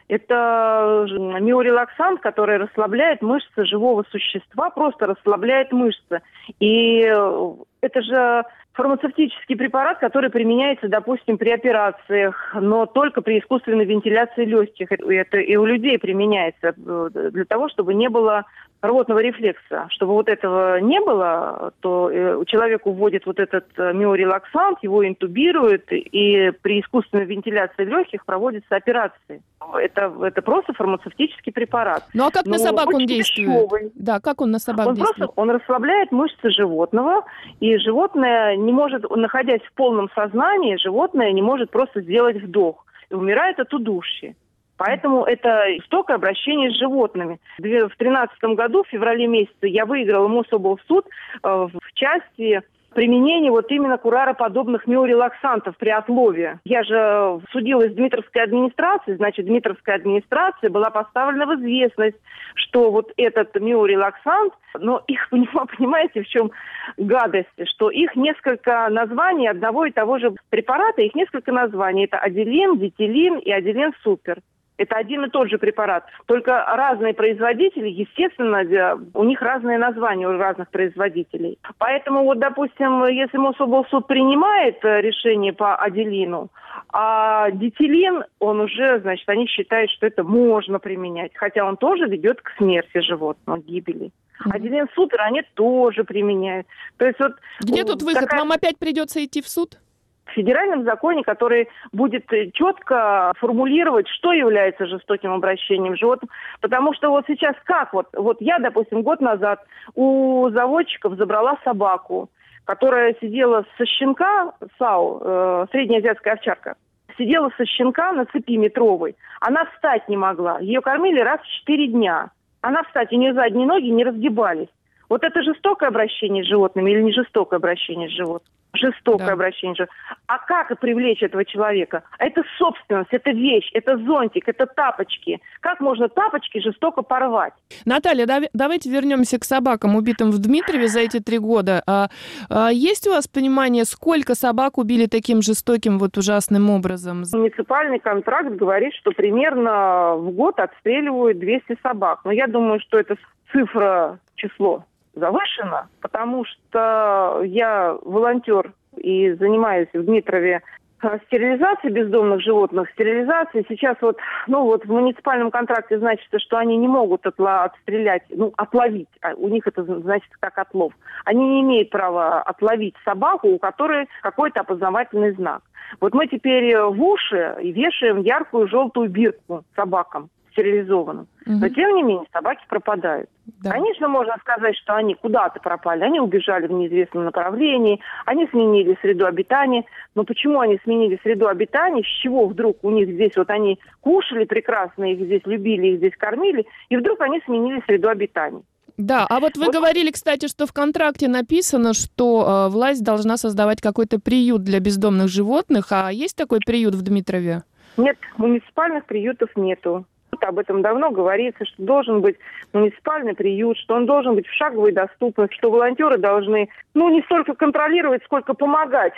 Это миорелаксант, который расслабляет мышцы живого существа, просто расслабляет мышцы. И это же фармацевтический препарат, который применяется, допустим, при операциях, но только при искусственной вентиляции легких. Это и у людей применяется для того, чтобы не было рвотного рефлекса. Чтобы вот этого не было, то человеку вводят вот этот миорелаксант, его интубируют, и при искусственной вентиляции легких проводятся операции. Это, это просто фармацевтический препарат. Ну а как Но на собак он действует? Дешевый. Да, как он на собак он действует? Просто, он расслабляет мышцы животного, и животное не может, находясь в полном сознании, животное не может просто сделать вдох. И умирает от удушья. Поэтому это жестокое обращение с животными. В две тысячи тринадцатом году, в феврале месяце, я выиграла Мособлсуд э, в части применения вот именно курароподобных миорелаксантов при отлове. Я же судилась с Дмитровской администрацией, значит, Дмитровская администрация была поставлена в известность, что вот этот миорелаксант, но их, понимаете, в чем гадость, что их несколько названий одного и того же препарата, их несколько названий. Это Аделин, Дитилин и Аделин Супер. Это один и тот же препарат. Только разные производители, естественно, у них разные названия у разных производителей. Поэтому, вот, допустим, если Мособлсуд принимает решение по Аделину, а Дитилин, он уже, значит, они считают, что это можно применять. Хотя он тоже ведет к смерти животного, к гибели. Mm-hmm. Аделин Супер они тоже применяют. То есть вот где тут выход? Такая... Вам опять придется идти в суд? В федеральном законе, который будет четко формулировать, что является жестоким обращением с животным. Потому что вот сейчас как? Вот, вот я, допустим, год назад у заводчиков забрала собаку, которая сидела со щенка, САУ, э, среднеазиатская овчарка, сидела со щенка на цепи метровой. Она встать не могла. Ее кормили раз в четыре дня. Она встать, у нее задние ноги не разгибались. Вот это жестокое обращение с животными или не жестокое обращение с животными? Жестокое да. обращение с животными. А как привлечь этого человека? Это собственность, это вещь, это зонтик, это тапочки. Как можно тапочки жестоко порвать? Наталья, да, давайте вернемся к собакам, убитым в Дмитрове за эти три года. А, а есть у вас понимание, сколько собак убили таким жестоким, вот ужасным образом? Муниципальный контракт говорит, что примерно в год отстреливают двести собак. Но я думаю, что это цифра, число завышено, потому что я волонтер и занимаюсь в Дмитрове стерилизацией бездомных животных, стерилизацией. Сейчас вот, ну вот в муниципальном контракте значится, что они не могут отла- отстрелять, ну, отловить. А у них это значит как отлов. Они не имеют права отловить собаку, у которой какой-то опознавательный знак. Вот мы теперь в уши вешаем яркую желтую бирку собакам. стерилизованным. Угу. Но, тем не менее, собаки пропадают. Да. Конечно, можно сказать, что они куда-то пропали, они убежали в неизвестном направлении, они сменили среду обитания. Но почему они сменили среду обитания? С чего вдруг у них здесь, вот они кушали прекрасно, их здесь любили, их здесь кормили, и вдруг они сменили среду обитания? Да, а вот вы вот. говорили, кстати, что в контракте написано, что э, власть должна создавать какой-то приют для бездомных животных. А есть такой приют в Дмитрове? Нет, муниципальных приютов нету. Об этом давно говорится, что должен быть муниципальный приют, что он должен быть в шаговой доступности, что волонтеры должны, ну, не столько контролировать, сколько помогать,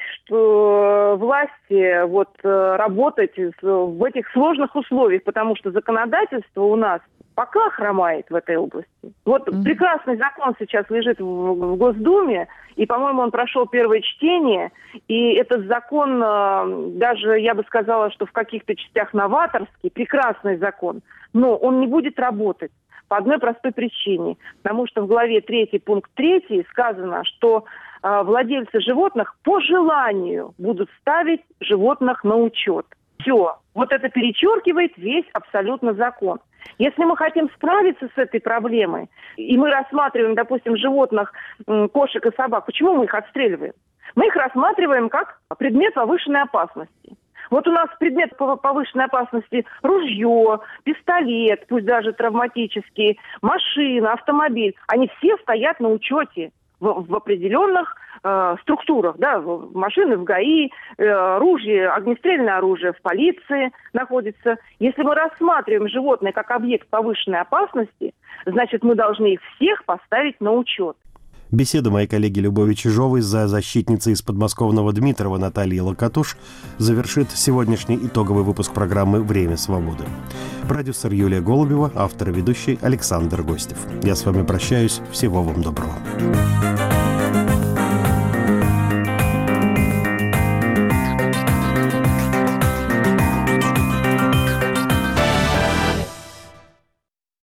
что власти вот работать в этих сложных условиях, потому что законодательство у нас пока хромает в этой области. Вот mm-hmm. прекрасный закон сейчас лежит в, в Госдуме, и, по-моему, он прошел первое чтение, и этот закон, даже, я бы сказала, что в каких-то частях новаторский, прекрасный закон, но он не будет работать по одной простой причине, потому что в главе третий, пункт третий сказано, что э, владельцы животных по желанию будут ставить животных на учет. Все. Вот это перечеркивает весь абсолютно закон. Если мы хотим справиться с этой проблемой, и мы рассматриваем, допустим, животных, кошек и собак, почему мы их отстреливаем? Мы их рассматриваем как предмет повышенной опасности. Вот у нас предмет повышенной опасности ружье, пистолет, пусть даже травматический, машина, автомобиль. Они все стоят на учете в, в определенных э, структурах. Да? Машины в ГАИ, э, ружье, огнестрельное оружие в полиции находится. Если мы рассматриваем животное как объект повышенной опасности, значит, мы должны их всех поставить на учет. Беседу моей коллеги Любови Чижовой с защитницей из подмосковного Дмитрова Натальей Локатуш завершит сегодняшний итоговый выпуск программы «Время свободы». Продюсер Юлия Голубева, автор и ведущий Александр Гостев. Я с вами прощаюсь. Всего вам доброго.